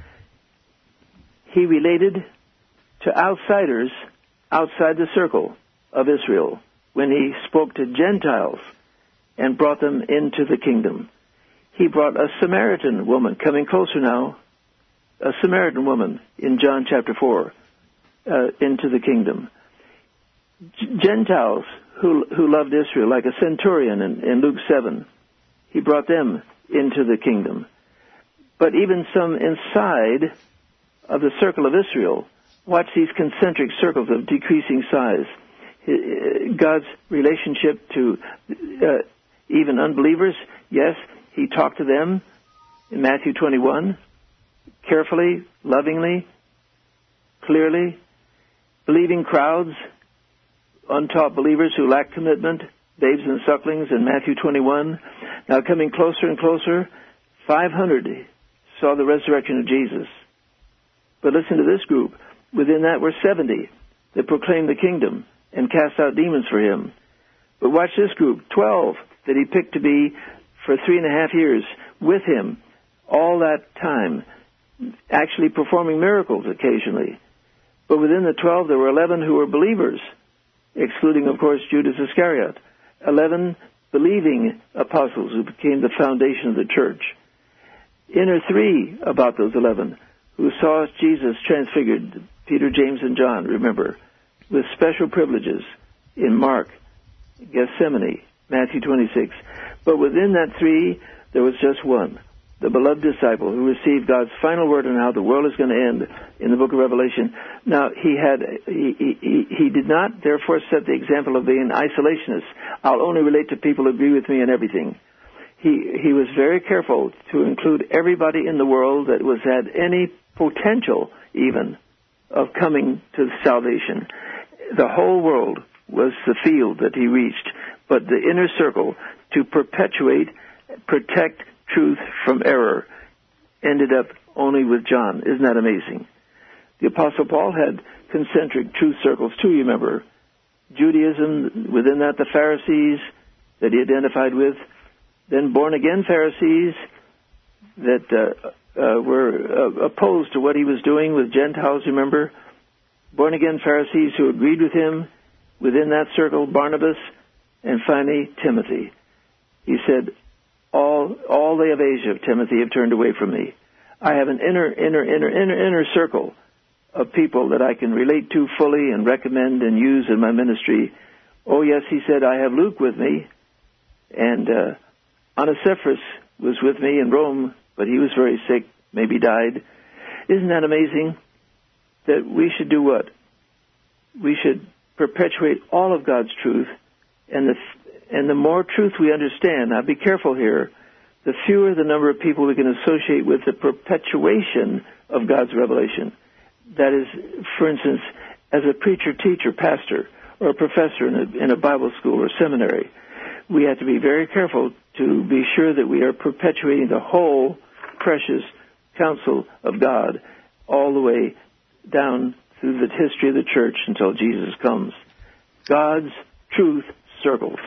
He related to outsiders outside the circle of Israel when he spoke to Gentiles and brought them into the kingdom. He brought a Samaritan woman, coming closer now, a Samaritan woman in John chapter four, uh, into the kingdom. G- Gentiles who who loved Israel, like a centurion in, in Luke seven, he brought them into the kingdom. But even some inside of the circle of Israel, watch these concentric circles of decreasing size. God's relationship to uh, even unbelievers, yes, he talked to them in Matthew twenty-one, carefully, lovingly, clearly. Believing crowds, untaught believers who lack commitment, babes and sucklings in Matthew twenty-one. Now coming closer and closer, five hundred saw the resurrection of Jesus. But listen to this group. Within that were seventy that proclaimed the kingdom and cast out demons for him. But watch this group, twelve that he picked to be for three and a half years with him all that time, actually performing miracles occasionally. But within the twelve, there were eleven who were believers, excluding, of course, Judas Iscariot. Eleven believing apostles who became the foundation of the church. Inner three about those eleven who saw Jesus transfigured, Peter, James, and John, remember, with special privileges in Mark, Gethsemane, Matthew twenty-six. But within that three, there was just one, the beloved disciple who received God's final word on how the world is going to end in the book of Revelation. Now, he had he, he, he did not, therefore, set the example of being an isolationist. I'll only relate to people who agree with me on everything. He he was very careful to include everybody in the world that was had any potential, even, of coming to salvation. The whole world was the field that he reached, but the inner circle to perpetuate, protect truth from error ended up only with John. Isn't that amazing? The Apostle Paul had concentric truth circles too, you remember. Judaism, within that the Pharisees that he identified with, then born-again Pharisees that uh, uh, were uh, opposed to what he was doing with Gentiles, remember? Born-again Pharisees who agreed with him, within that circle, Barnabas, and finally Timothy. He said, all all they of Asia of Timothy have turned away from me. I have an inner, inner, inner, inner, inner circle of people that I can relate to fully and recommend and use in my ministry. Oh, yes, he said, I have Luke with me, and uh, Onesiphorus was with me in Rome, but he was very sick, maybe died. Isn't that amazing? That we should do what? We should perpetuate all of God's truth, and the and the more truth we understand, now be careful here, the fewer the number of people we can associate with the perpetuation of God's revelation. That is, for instance, as a preacher, teacher, pastor, or a professor in a, in a Bible school or seminary, we have to be very careful to be sure that we are perpetuating the whole precious counsel of God all the way down through the history of the church until Jesus comes. God's truth circles.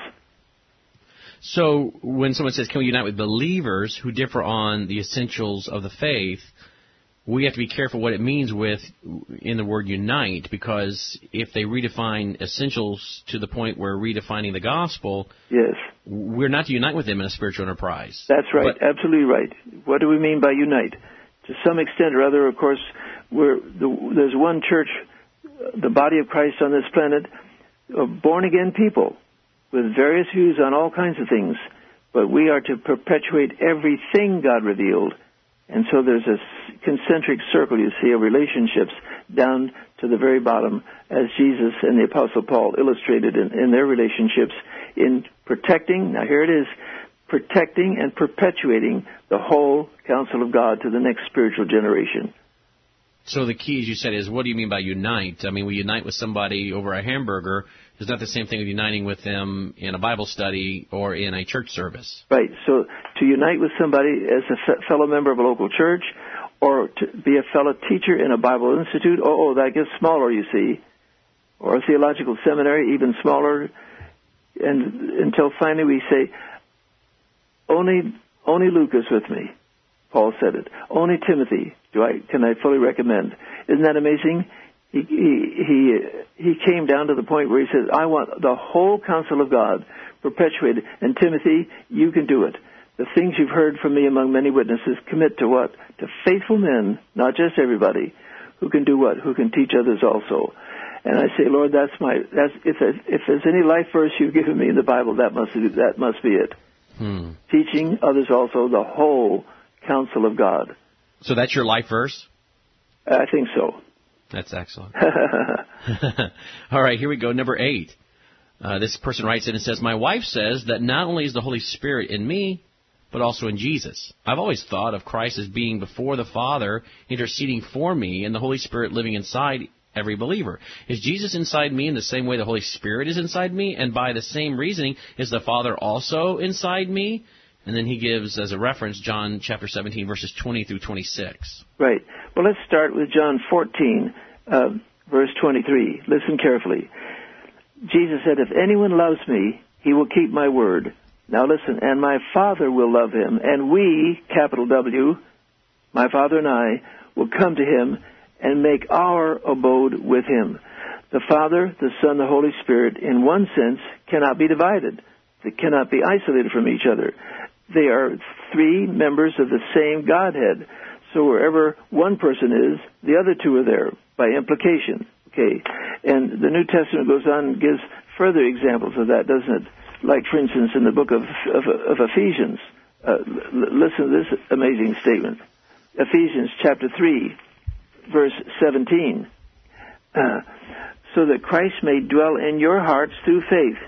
So when someone says, can we unite with believers who differ on the essentials of the faith, we have to be careful what it means with in the word unite, because if they redefine essentials to the point where redefining the gospel, yes, we're not to unite with them in a spiritual enterprise. That's right, but, absolutely right. What do we mean by unite? To some extent or other, of course, we're the, there's one church, the body of Christ on this planet, of born-again people with various views on all kinds of things, but we are to perpetuate everything God revealed. And so there's a concentric circle, you see, of relationships down to the very bottom, as Jesus and the Apostle Paul illustrated in, in their relationships in protecting, now here it is, protecting and perpetuating the whole counsel of God to the next spiritual generation. So the key, as you said, is what do you mean by unite? I mean, we unite with somebody over a hamburger. It's not the same thing as uniting with them in a Bible study or in a church service. Right. So to unite with somebody as a fellow member of a local church or to be a fellow teacher in a Bible institute, oh, oh that gets smaller, you see. or a theological seminary, even smaller, and until finally we say, only only Luke is with me. Paul said it. Only Timothy do I can I fully recommend. Isn't that amazing? He he he, he came down to the point where he says, I want the whole counsel of God perpetuated. And Timothy, you can do it. The things you've heard from me among many witnesses, commit to what? To faithful men, not just everybody, who can do what? Who can teach others also. And I say, Lord, that's my, that's, if, if there's any life verse you've given me in the Bible, that must be, that must be it. Hmm. Teaching others also the whole counsel of God. So that's your life verse? I think so. That's excellent. All right, here we go. Number eight. Uh, this person writes in and says, my wife says that not only is the Holy Spirit in me, but also in Jesus. I've always thought of Christ as being before the Father, interceding for me, and the Holy Spirit living inside every believer. Is Jesus inside me in the same way the Holy Spirit is inside me? And by the same reasoning, is the Father also inside me? And then he gives, as a reference, John chapter seventeen, verses twenty through twenty-six. Right. Well, let's start with John fourteen, uh, verse twenty-three. Listen carefully. Jesus said, if anyone loves me, he will keep my word. Now listen, and my Father will love him, and we, capital W, my Father and I, will come to him and make our abode with him. The Father, the Son, the Holy Spirit, in one sense, cannot be divided. They cannot be isolated from each other. They are three members of the same Godhead. So wherever one person is, the other two are there by implication. Okay, and the New Testament goes on and gives further examples of that, doesn't it? Like, for instance, in the book of, of, of Ephesians. Uh, l- listen to this amazing statement. Ephesians chapter three, verse seventeen. Uh, so that Christ may dwell in your hearts through faith.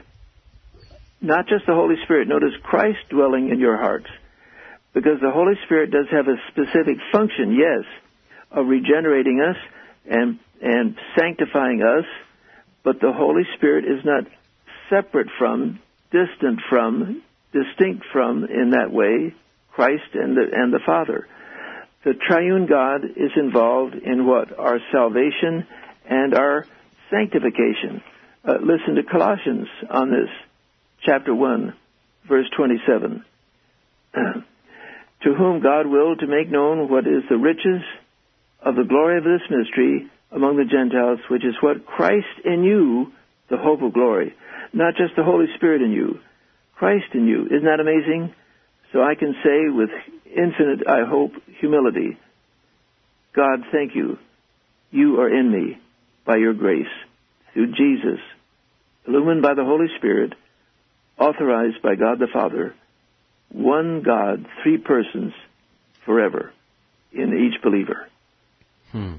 Not just the Holy Spirit. Notice Christ dwelling in your hearts. Because the Holy Spirit does have a specific function, yes, of regenerating us and and sanctifying us, but the Holy Spirit is not separate from, distant from, distinct from, in that way, Christ and the, and the Father. The triune God is involved in what? Our salvation and our sanctification. Uh, listen to Colossians on this, chapter one, verse twenty-seven. Uh, to whom God willed to make known what is the riches of the glory of this mystery among the Gentiles, which is what? Christ in you, the hope of glory. Not just the Holy Spirit in you, Christ in you. Isn't that amazing? So I can say with infinite, I hope, humility, God, thank you. You are in me by your grace, through Jesus, illumined by the Holy Spirit, authorized by God the Father, one God, three persons, forever, in each believer. Hmm.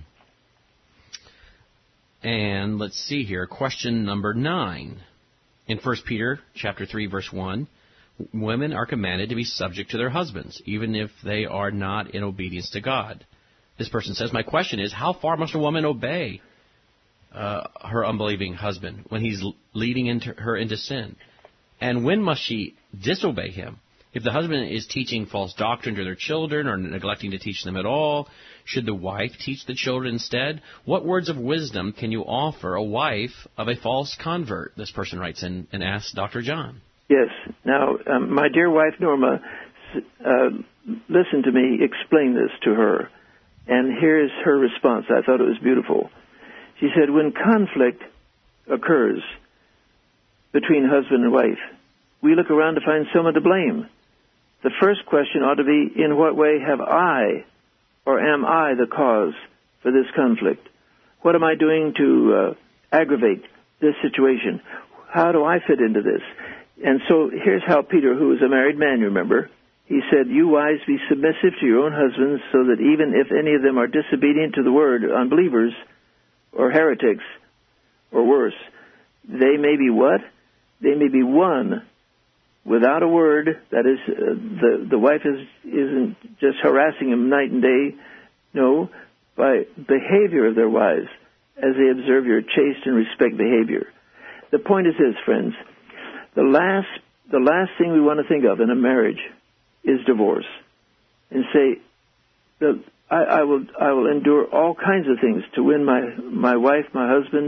And let's see here, question number nine. In First Peter chapter three, verse one, women are commanded to be subject to their husbands, even if they are not in obedience to God. This person says, my question is, how far must a woman obey uh, her unbelieving husband when he's leading into her into sin? And when must she disobey him? If the husband is teaching false doctrine to their children or neglecting to teach them at all, should the wife teach the children instead? What words of wisdom can you offer a wife of a false convert? This person writes in and asks Doctor John. Yes. Now, um, my dear wife Norma, uh, listen to me explain this to her. And here's her response. I thought it was beautiful. She said, when conflict occurs between husband and wife, we look around to find someone to blame. The first question ought to be, in what way have I or am I the cause for this conflict? What am I doing to uh, aggravate this situation? How do I fit into this? And so here's how Peter, who was a married man, you remember, he said, you wives be submissive to your own husbands, so that even if any of them are disobedient to the word, unbelievers or heretics or worse, they may be what? They may be won without a word. That is, uh, the the wife is, isn't just harassing him night and day. No, by behavior of their wives as they observe your chaste and respect behavior. The point is this, friends. The last the last thing we want to think of in a marriage is divorce, and say, the, I, I will I will endure all kinds of things to win my my wife, my husband,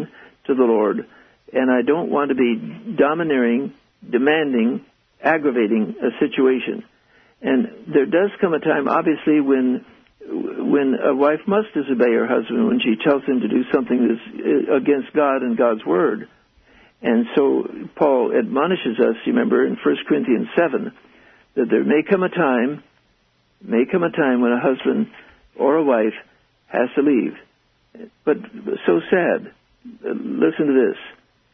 to the Lord, and I don't want to be domineering, demanding, aggravating a situation. And there does come a time, obviously, when when a wife must disobey her husband when she tells him to do something that's against God and God's Word. And so Paul admonishes us, you remember, in First Corinthians seven, that there may come a time, may come a time when a husband or a wife has to leave. But so sad. Listen to this.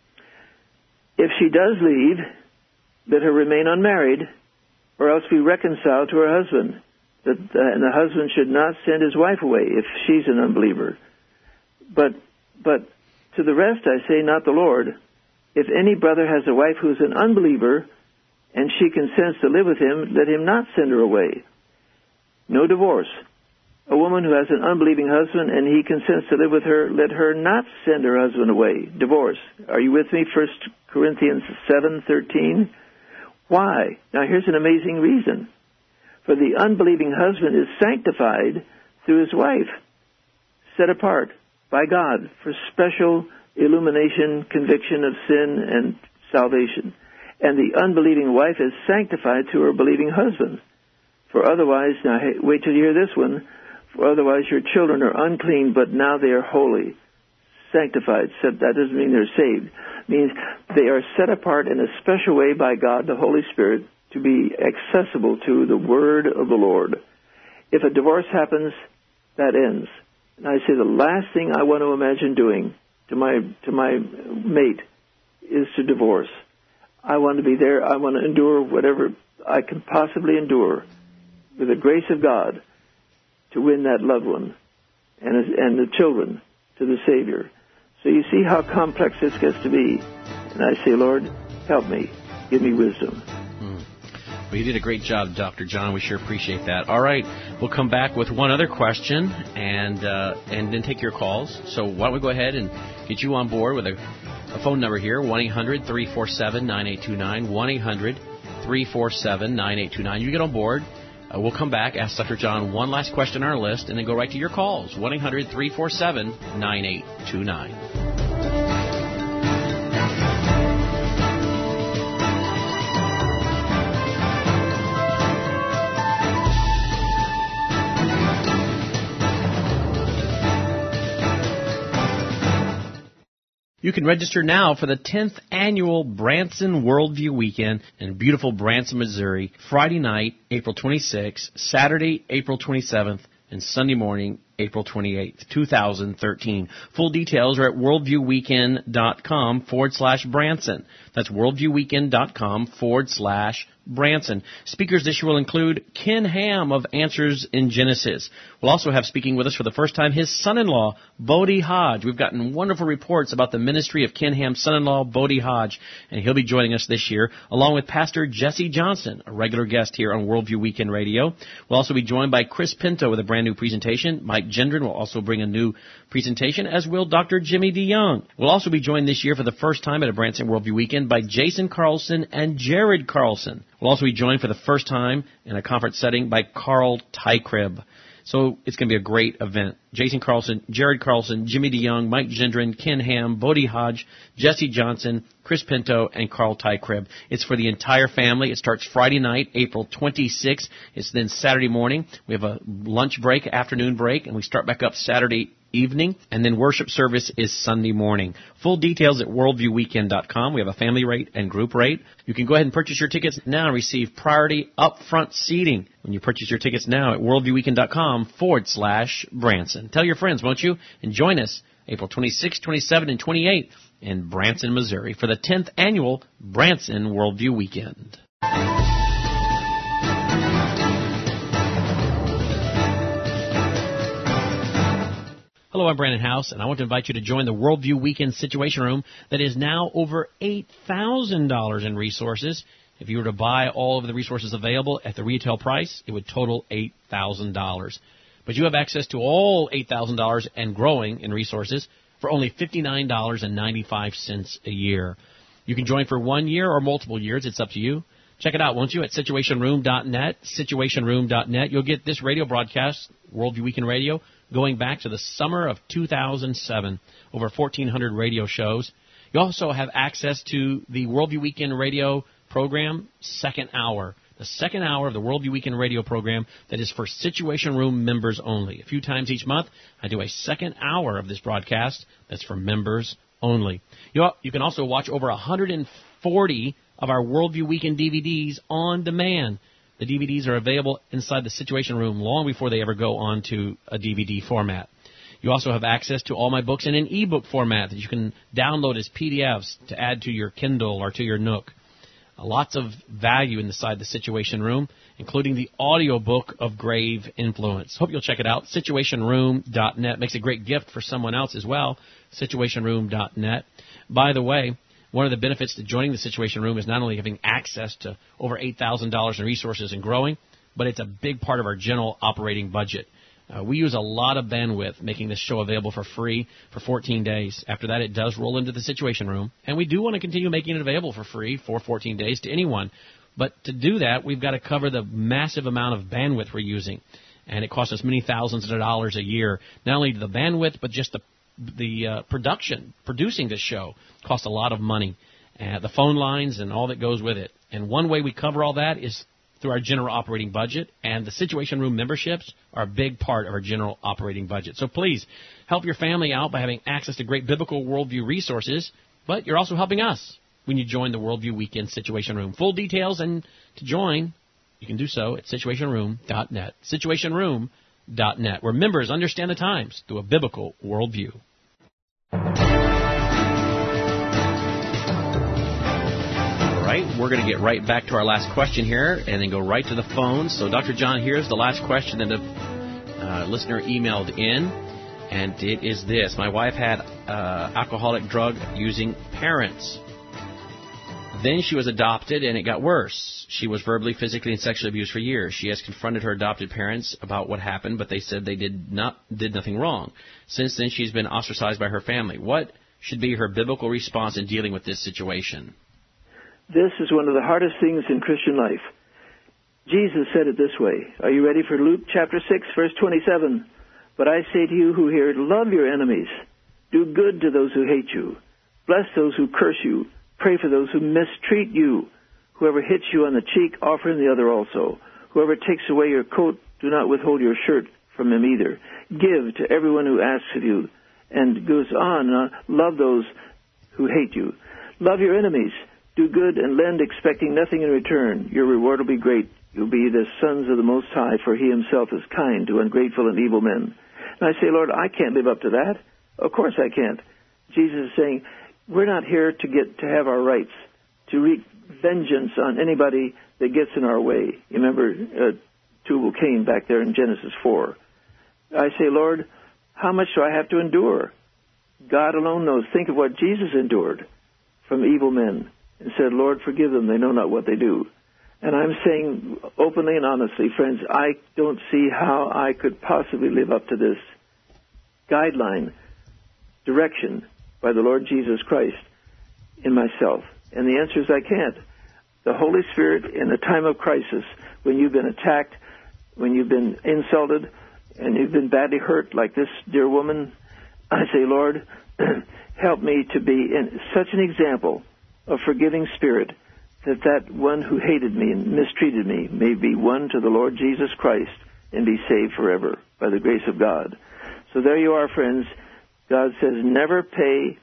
If she does leave, let her remain unmarried, or else be reconciled to her husband. That, uh, and the husband should not send his wife away if she's an unbeliever. But, but to the rest I say, not the Lord. If any brother has a wife who's an unbeliever, and she consents to live with him, let him not send her away. No divorce. A woman who has an unbelieving husband and he consents to live with her, let her not send her husband away. Divorce. Are you with me? First Corinthians seven thirteen. Why? Now here's an amazing reason. For the unbelieving husband is sanctified through his wife, set apart by God for special illumination, conviction of sin, and salvation. And the unbelieving wife is sanctified through her believing husband. For otherwise, now wait till you hear this one, for otherwise your children are unclean, but now they are holy, sanctified. So that doesn't mean they're saved. It means they are set apart in a special way by God, the Holy Spirit, to be accessible to the Word of the Lord. If a divorce happens, that ends. And I say the last thing I want to imagine doing to my to my mate is to divorce. I want to be there. I want to endure whatever I can possibly endure with the grace of God to win that loved one and and the children to the Savior. So you see how complex this gets to be. And I say, Lord, help me. Give me wisdom. Well, you did a great job, Doctor John. We sure appreciate that. All right, we'll come back with one other question and uh, and then take your calls. So why don't we go ahead and get you on board with a, a phone number here, one eight hundred three four seven nine eight two nine, one eight hundred three four seven nine eight two nine. You get on board. Uh, we'll come back, ask Doctor John one last question on our list, and then go right to your calls, one eight hundred three four seven nine eight two nine. You can register now for the tenth Annual Branson Worldview Weekend in beautiful Branson, Missouri, Friday night, April twenty-sixth, Saturday, April twenty-seventh, and Sunday morning, April twenty-eighth, two thousand thirteen. Full details are at worldviewweekend.com forward slash Branson. That's worldviewweekend.com forward slash Branson. Speakers this year will include Ken Ham of Answers in Genesis. We'll also have speaking with us for the first time his son-in-law, Bodie Hodge. We've gotten wonderful reports about the ministry of Ken Ham's son-in-law, Bodie Hodge, and he'll be joining us this year, along with Pastor Jesse Johnson, a regular guest here on Worldview Weekend Radio. We'll also be joined by Chris Pinto with a brand new presentation. Mike Gendron will also bring a new presentation, as will Doctor Jimmy DeYoung. We'll also be joined this year for the first time at a Branson Worldview Weekend by Jason Carlson and Jared Carlson. We'll also be joined for the first time in a conference setting by Carl Tykrib. So it's going to be a great event. Jason Carlson, Jared Carlson, Jimmy DeYoung, Mike Gendron, Ken Ham, Bodie Hodge, Jesse Johnson, Chris Pinto, and Carl Tykrib. It's for the entire family. It starts Friday night, April twenty-sixth. It's then Saturday morning. We have a lunch break, afternoon break, and we start back up Saturday evening, and then worship service is Sunday morning. Full details at worldview weekend dot com. We have a family rate and group rate. You can go ahead and purchase your tickets now and receive priority upfront seating when you purchase your tickets now at worldview weekend dot com forward slash Branson. Tell your friends, won't you? And join us April twenty-sixth, twenty-seventh, and twenty-eighth in Branson, Missouri for the tenth Annual Branson Worldview Weekend. Hello, I'm Brandon House, and I want to invite you to join the Worldview Weekend Situation Room that is now over eight thousand dollars in resources. If you were to buy all of the resources available at the retail price, it would total eight thousand dollars. But you have access to all eight thousand dollars and growing in resources for only fifty-nine dollars and ninety-five cents a year. You can join for one year or multiple years. It's up to you. Check it out, won't you, at situation room dot net, situation room dot net. You'll get this radio broadcast, Worldview Weekend Radio, going back to the summer of two thousand seven, over fourteen hundred radio shows. You also have access to the Worldview Weekend radio program, Second Hour. The second hour of the Worldview Weekend radio program that is for Situation Room members only. A few times each month, I do a second hour of this broadcast that's for members only. You, you can also watch over one hundred forty of our Worldview Weekend D V Ds on demand. The D V Ds are available inside the Situation Room long before they ever go on to a D V D format. You also have access to all my books in an ebook format that you can download as P D Fs to add to your Kindle or to your Nook. Lots of value inside the Situation Room, including the audio book of Grave Influence. Hope you'll check it out. Situation Room dot net makes a great gift for someone else as well. Situation Room dot net. By the way, one of the benefits to joining the Situation Room is not only having access to over eight thousand dollars in resources and growing, but it's a big part of our general operating budget. Uh, we use a lot of bandwidth making this show available for free for fourteen days. After that, it does roll into the Situation Room. And we do want to continue making it available for free for fourteen days to anyone. But to do that, we've got to cover the massive amount of bandwidth we're using. And it costs us many thousands of dollars a year. Not only the bandwidth, but just the the uh, production, producing this show costs a lot of money. Uh, the phone lines and all that goes with it. And one way we cover all that is through our general operating budget, and the Situation Room memberships are a big part of our general operating budget. So please help your family out by having access to great biblical worldview resources, but you're also helping us when you join the Worldview Weekend Situation Room. Full details and to join, you can do so at Situation Room dot net. Situation Room dot net, where members understand the times through a biblical worldview. Right, we're going to get right back to our last question here and then go right to the phone. So, Doctor John, here's the last question that a uh, listener emailed in, and it is this. My wife had uh, alcoholic drug-using parents. Then she was adopted, and it got worse. She was verbally, physically, and sexually abused for years. She has confronted her adopted parents about what happened, but they said they did not did nothing wrong. Since then, she's been ostracized by her family. What should be her biblical response in dealing with this situation? This is one of the hardest things in Christian life. Jesus said it this way. Are you ready for Luke chapter six, verse twenty-seven? But I say to you who hear, love your enemies. Do good to those who hate you. Bless those who curse you. Pray for those who mistreat you. Whoever hits you on the cheek, offer him the other also. Whoever takes away your coat, do not withhold your shirt from him either. Give to everyone who asks of you. And goes on, uh, love those who hate you. Love your enemies. Do good and lend, expecting nothing in return. Your reward will be great. You'll be the sons of the Most High, for He Himself is kind to ungrateful and evil men. And I say, Lord, I can't live up to that. Of course I can't. Jesus is saying, we're not here to get to have our rights, to wreak vengeance on anybody that gets in our way. You remember uh, Tubal Cain back there in Genesis four. I say, Lord, how much do I have to endure? God alone knows. Think of what Jesus endured from evil men. And said, Lord, forgive them. They know not what they do. And I'm saying openly and honestly, friends, I don't see how I could possibly live up to this guideline, direction by the Lord Jesus Christ in myself. And the answer is I can't. The Holy Spirit, in a time of crisis, when you've been attacked, when you've been insulted, and you've been badly hurt like this dear woman, I say, Lord, help me to be in such an example of forgiving spirit, that that one who hated me and mistreated me may be won to the Lord Jesus Christ and be saved forever by the grace of God. So there you are, friends. God says never pay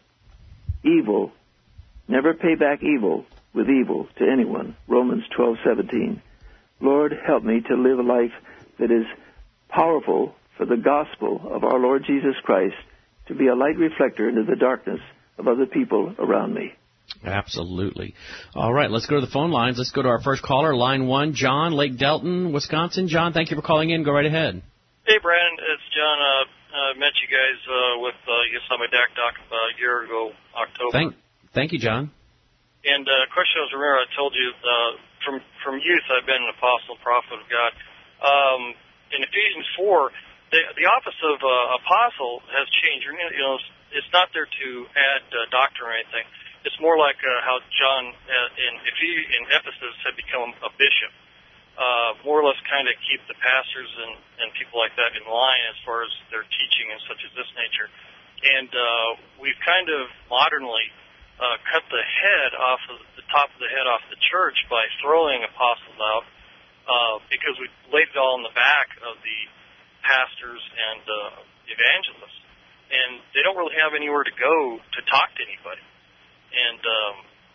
evil, never pay back evil with evil to anyone. Romans twelve seventeen. Lord, help me to live a life that is powerful for the gospel of our Lord Jesus Christ, to be a light reflector into the darkness of other people around me. Absolutely. All right, let's go to the phone lines. Let's go to our first caller, line one, John, Lake Delton, Wisconsin. John, thank you for calling in. Go right ahead. Hey, Brandon. It's John. Uh, I met you guys uh, with, uh, you saw my D A C doc uh, a year ago, October. Thank, thank you, John. And uh, question was, remember I told you, uh, from, from youth I've been an apostle, prophet of God. Um, in Ephesians four, the, the office of uh, apostle has changed. You know, it's not there to add uh, doctrine or anything. It's more like uh, how John uh, in, in Ephesus had become a bishop. uh, more or less kind of keep the pastors and, and people like that in line as far as their teaching and such as this nature. And uh, we've kind of modernly uh, cut the head off of the top of the head off the church by throwing apostles out uh, because we laid it all in the back of the pastors and uh, evangelists. And they don't really have anywhere to go to talk to anybody. And um,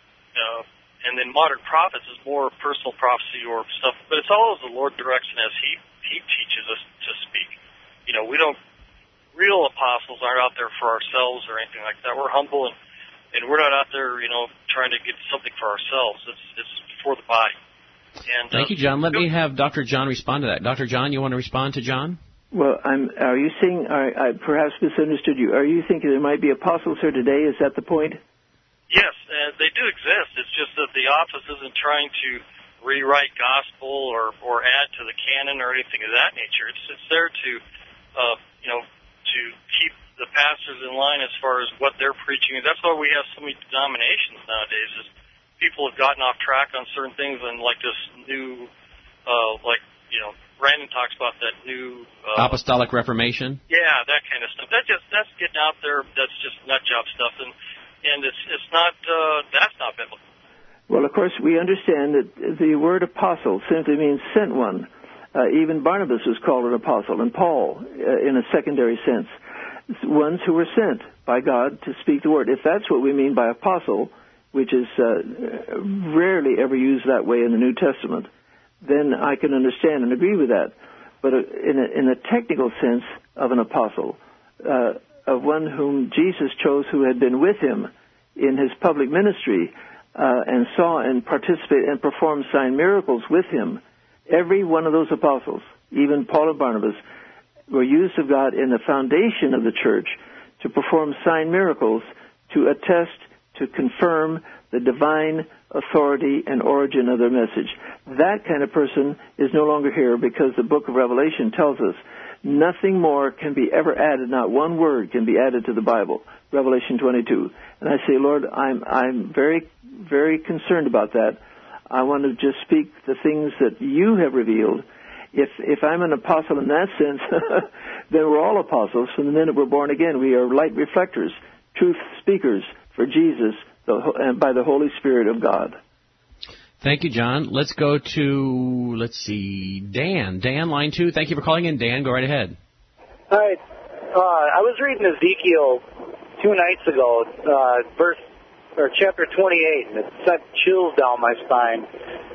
uh, and then modern prophets is more personal prophecy or stuff, but it's all as the Lord directs and as He He teaches us to speak. You know, we don't. Real apostles aren't out there for ourselves or anything like that. We're humble and and we're not out there, you know, trying to get something for ourselves. It's it's for the body. And thank uh, you, John. Let me have Doctor John respond to that. Doctor John, you want to respond to John? Well, I'm. Are you saying? I, I perhaps misunderstood you. Are you thinking there might be apostles here today? Is that the point? Yes, uh, they do exist. It's just that the office isn't trying to rewrite gospel or, or add to the canon or anything of that nature. It's it's there to, uh, you know, to keep the pastors in line as far as what they're preaching. And that's why we have so many denominations nowadays. Is people have gotten off track on certain things, and like this new, uh, like you know, Brandon talks about that new uh, apostolic reformation. Yeah, that kind of stuff. That just that's getting out there. That's just nut job stuff, and and it's it's not uh, that's not biblical. Well, of course, we understand that the word apostle simply means sent one. Uh, even Barnabas was called an apostle, and Paul, uh, in a secondary sense, ones who were sent by God to speak the word. If that's what we mean by apostle, which is uh, rarely ever used that way in the New Testament, then I can understand and agree with that. But uh, in, a, in a technical sense of an apostle, uh, of one whom Jesus chose who had been with him in his public ministry uh, and saw and participated and performed sign miracles with him, every one of those apostles, even Paul and Barnabas, were used of God in the foundation of the church to perform sign miracles, to attest, to confirm the divine authority and origin of their message. That kind of person is no longer here because the book of Revelation tells us nothing more can be ever added, not one word can be added to the Bible, Revelation twenty-two. And I say, Lord, I'm I'm very, very concerned about that. I want to just speak the things that you have revealed. If if I'm an apostle in that sense, then we're all apostles. From the minute we're born again, we are light reflectors, truth speakers for Jesus the, and by the Holy Spirit of God. Thank you, John. Let's go to, let's see, Dan. Dan, line two. Thank you for calling in, Dan. Go right ahead. Hi. Uh, I was reading Ezekiel two nights ago, uh, verse or chapter twenty-eight, and it sent chills down my spine.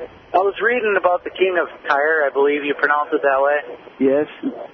I was reading about the king of Tyre, I believe you pronounce it that way. Yes.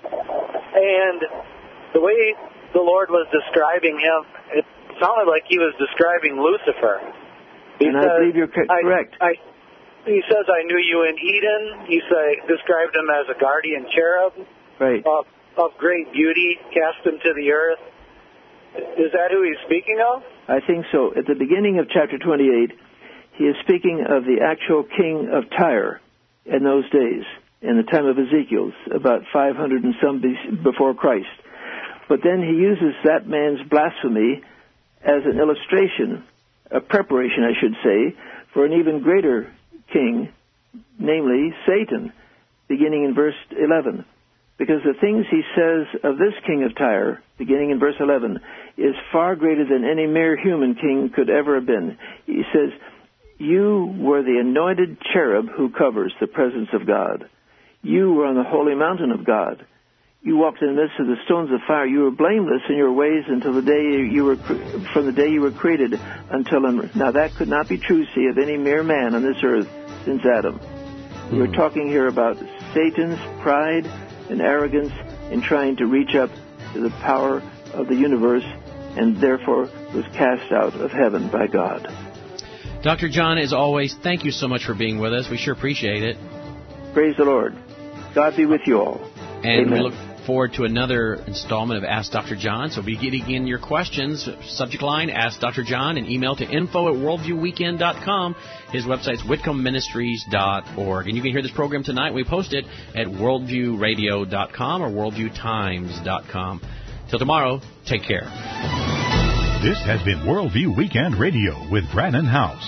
And the way the Lord was describing him, it sounded like he was describing Lucifer. He and says, I believe you're correct. I, I, he says, I knew you in Eden. He say, described him as a guardian cherub. Right. Of, of great beauty, cast him to the earth. Is that who he's speaking of? I think so. At the beginning of chapter twenty-eight, he is speaking of the actual king of Tyre in those days, in the time of Ezekiel, about five hundred and some before Christ. But then he uses that man's blasphemy as an illustration, a preparation, I should say, for an even greater king, namely Satan, beginning in verse eleven. Because the things he says of this king of Tyre, beginning in verse eleven, is far greater than any mere human king could ever have been. He says, you were the anointed cherub who covers the presence of God. You were on the holy mountain of God. You walked in the midst of the stones of fire. You were blameless in your ways until the day you were, from the day you were created until. Now that could not be true, see, of any mere man on this earth since Adam. Mm-hmm. We're talking here about Satan's pride and arrogance in trying to reach up to the power of the universe, and therefore was cast out of heaven by God. Doctor John, as always, thank you so much for being with us. We sure appreciate it. Praise the Lord. God be with you all. And Amen. We look forward to another installment of Ask Doctor John. So be getting in your questions. Subject line, Ask Doctor John, and email to info at worldview weekend dot com. His website's whitcomb ministries dot org. And you can hear this program tonight. We post it at worldview radio dot com or worldview times dot com. Till tomorrow, take care. This has been Worldview Weekend Radio with Brannon House.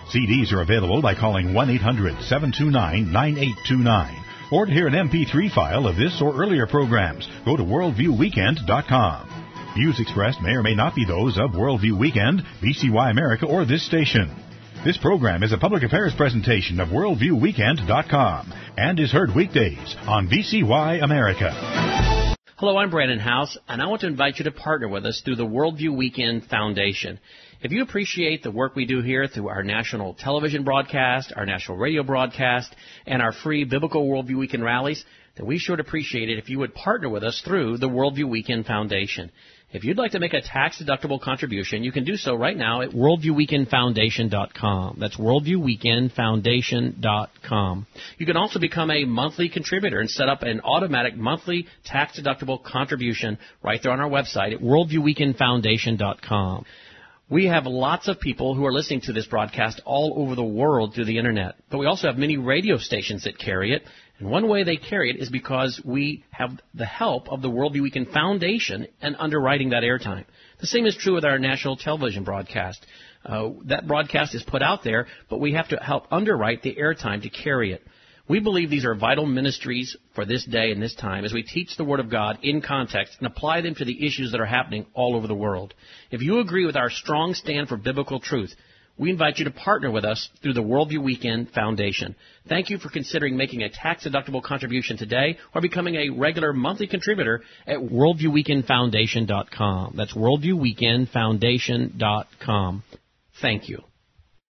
C Ds are available by calling one eight hundred seven two nine nine eight two nine. Or to hear an M P three file of this or earlier programs, go to worldview weekend dot com. Views expressed may or may not be those of Worldview Weekend, V C Y America, or this station. This program is a public affairs presentation of worldview weekend dot com and is heard weekdays on V C Y America. Hello, I'm Brandon House, and I want to invite you to partner with us through the Worldview Weekend Foundation. If you appreciate the work we do here through our national television broadcast, our national radio broadcast, and our free Biblical Worldview Weekend rallies, then we sure would appreciate it if you would partner with us through the Worldview Weekend Foundation. If you'd like to make a tax-deductible contribution, you can do so right now at worldview weekend foundation dot com. That's worldview weekend foundation dot com. You can also become a monthly contributor and set up an automatic monthly tax-deductible contribution right there on our website at worldview weekend foundation dot com. We have lots of people who are listening to this broadcast all over the world through the Internet, but we also have many radio stations that carry it. And one way they carry it is because we have the help of the Worldview Weekend Foundation and underwriting that airtime. The same is true with our national television broadcast. Uh, that broadcast is put out there, but we have to help underwrite the airtime to carry it. We believe these are vital ministries for this day and this time as we teach the Word of God in context and apply them to the issues that are happening all over the world. If you agree with our strong stand for biblical truth, we invite you to partner with us through the Worldview Weekend Foundation. Thank you for considering making a tax-deductible contribution today or becoming a regular monthly contributor at worldview weekend foundation dot com. That's worldview weekend foundation dot com. Thank you.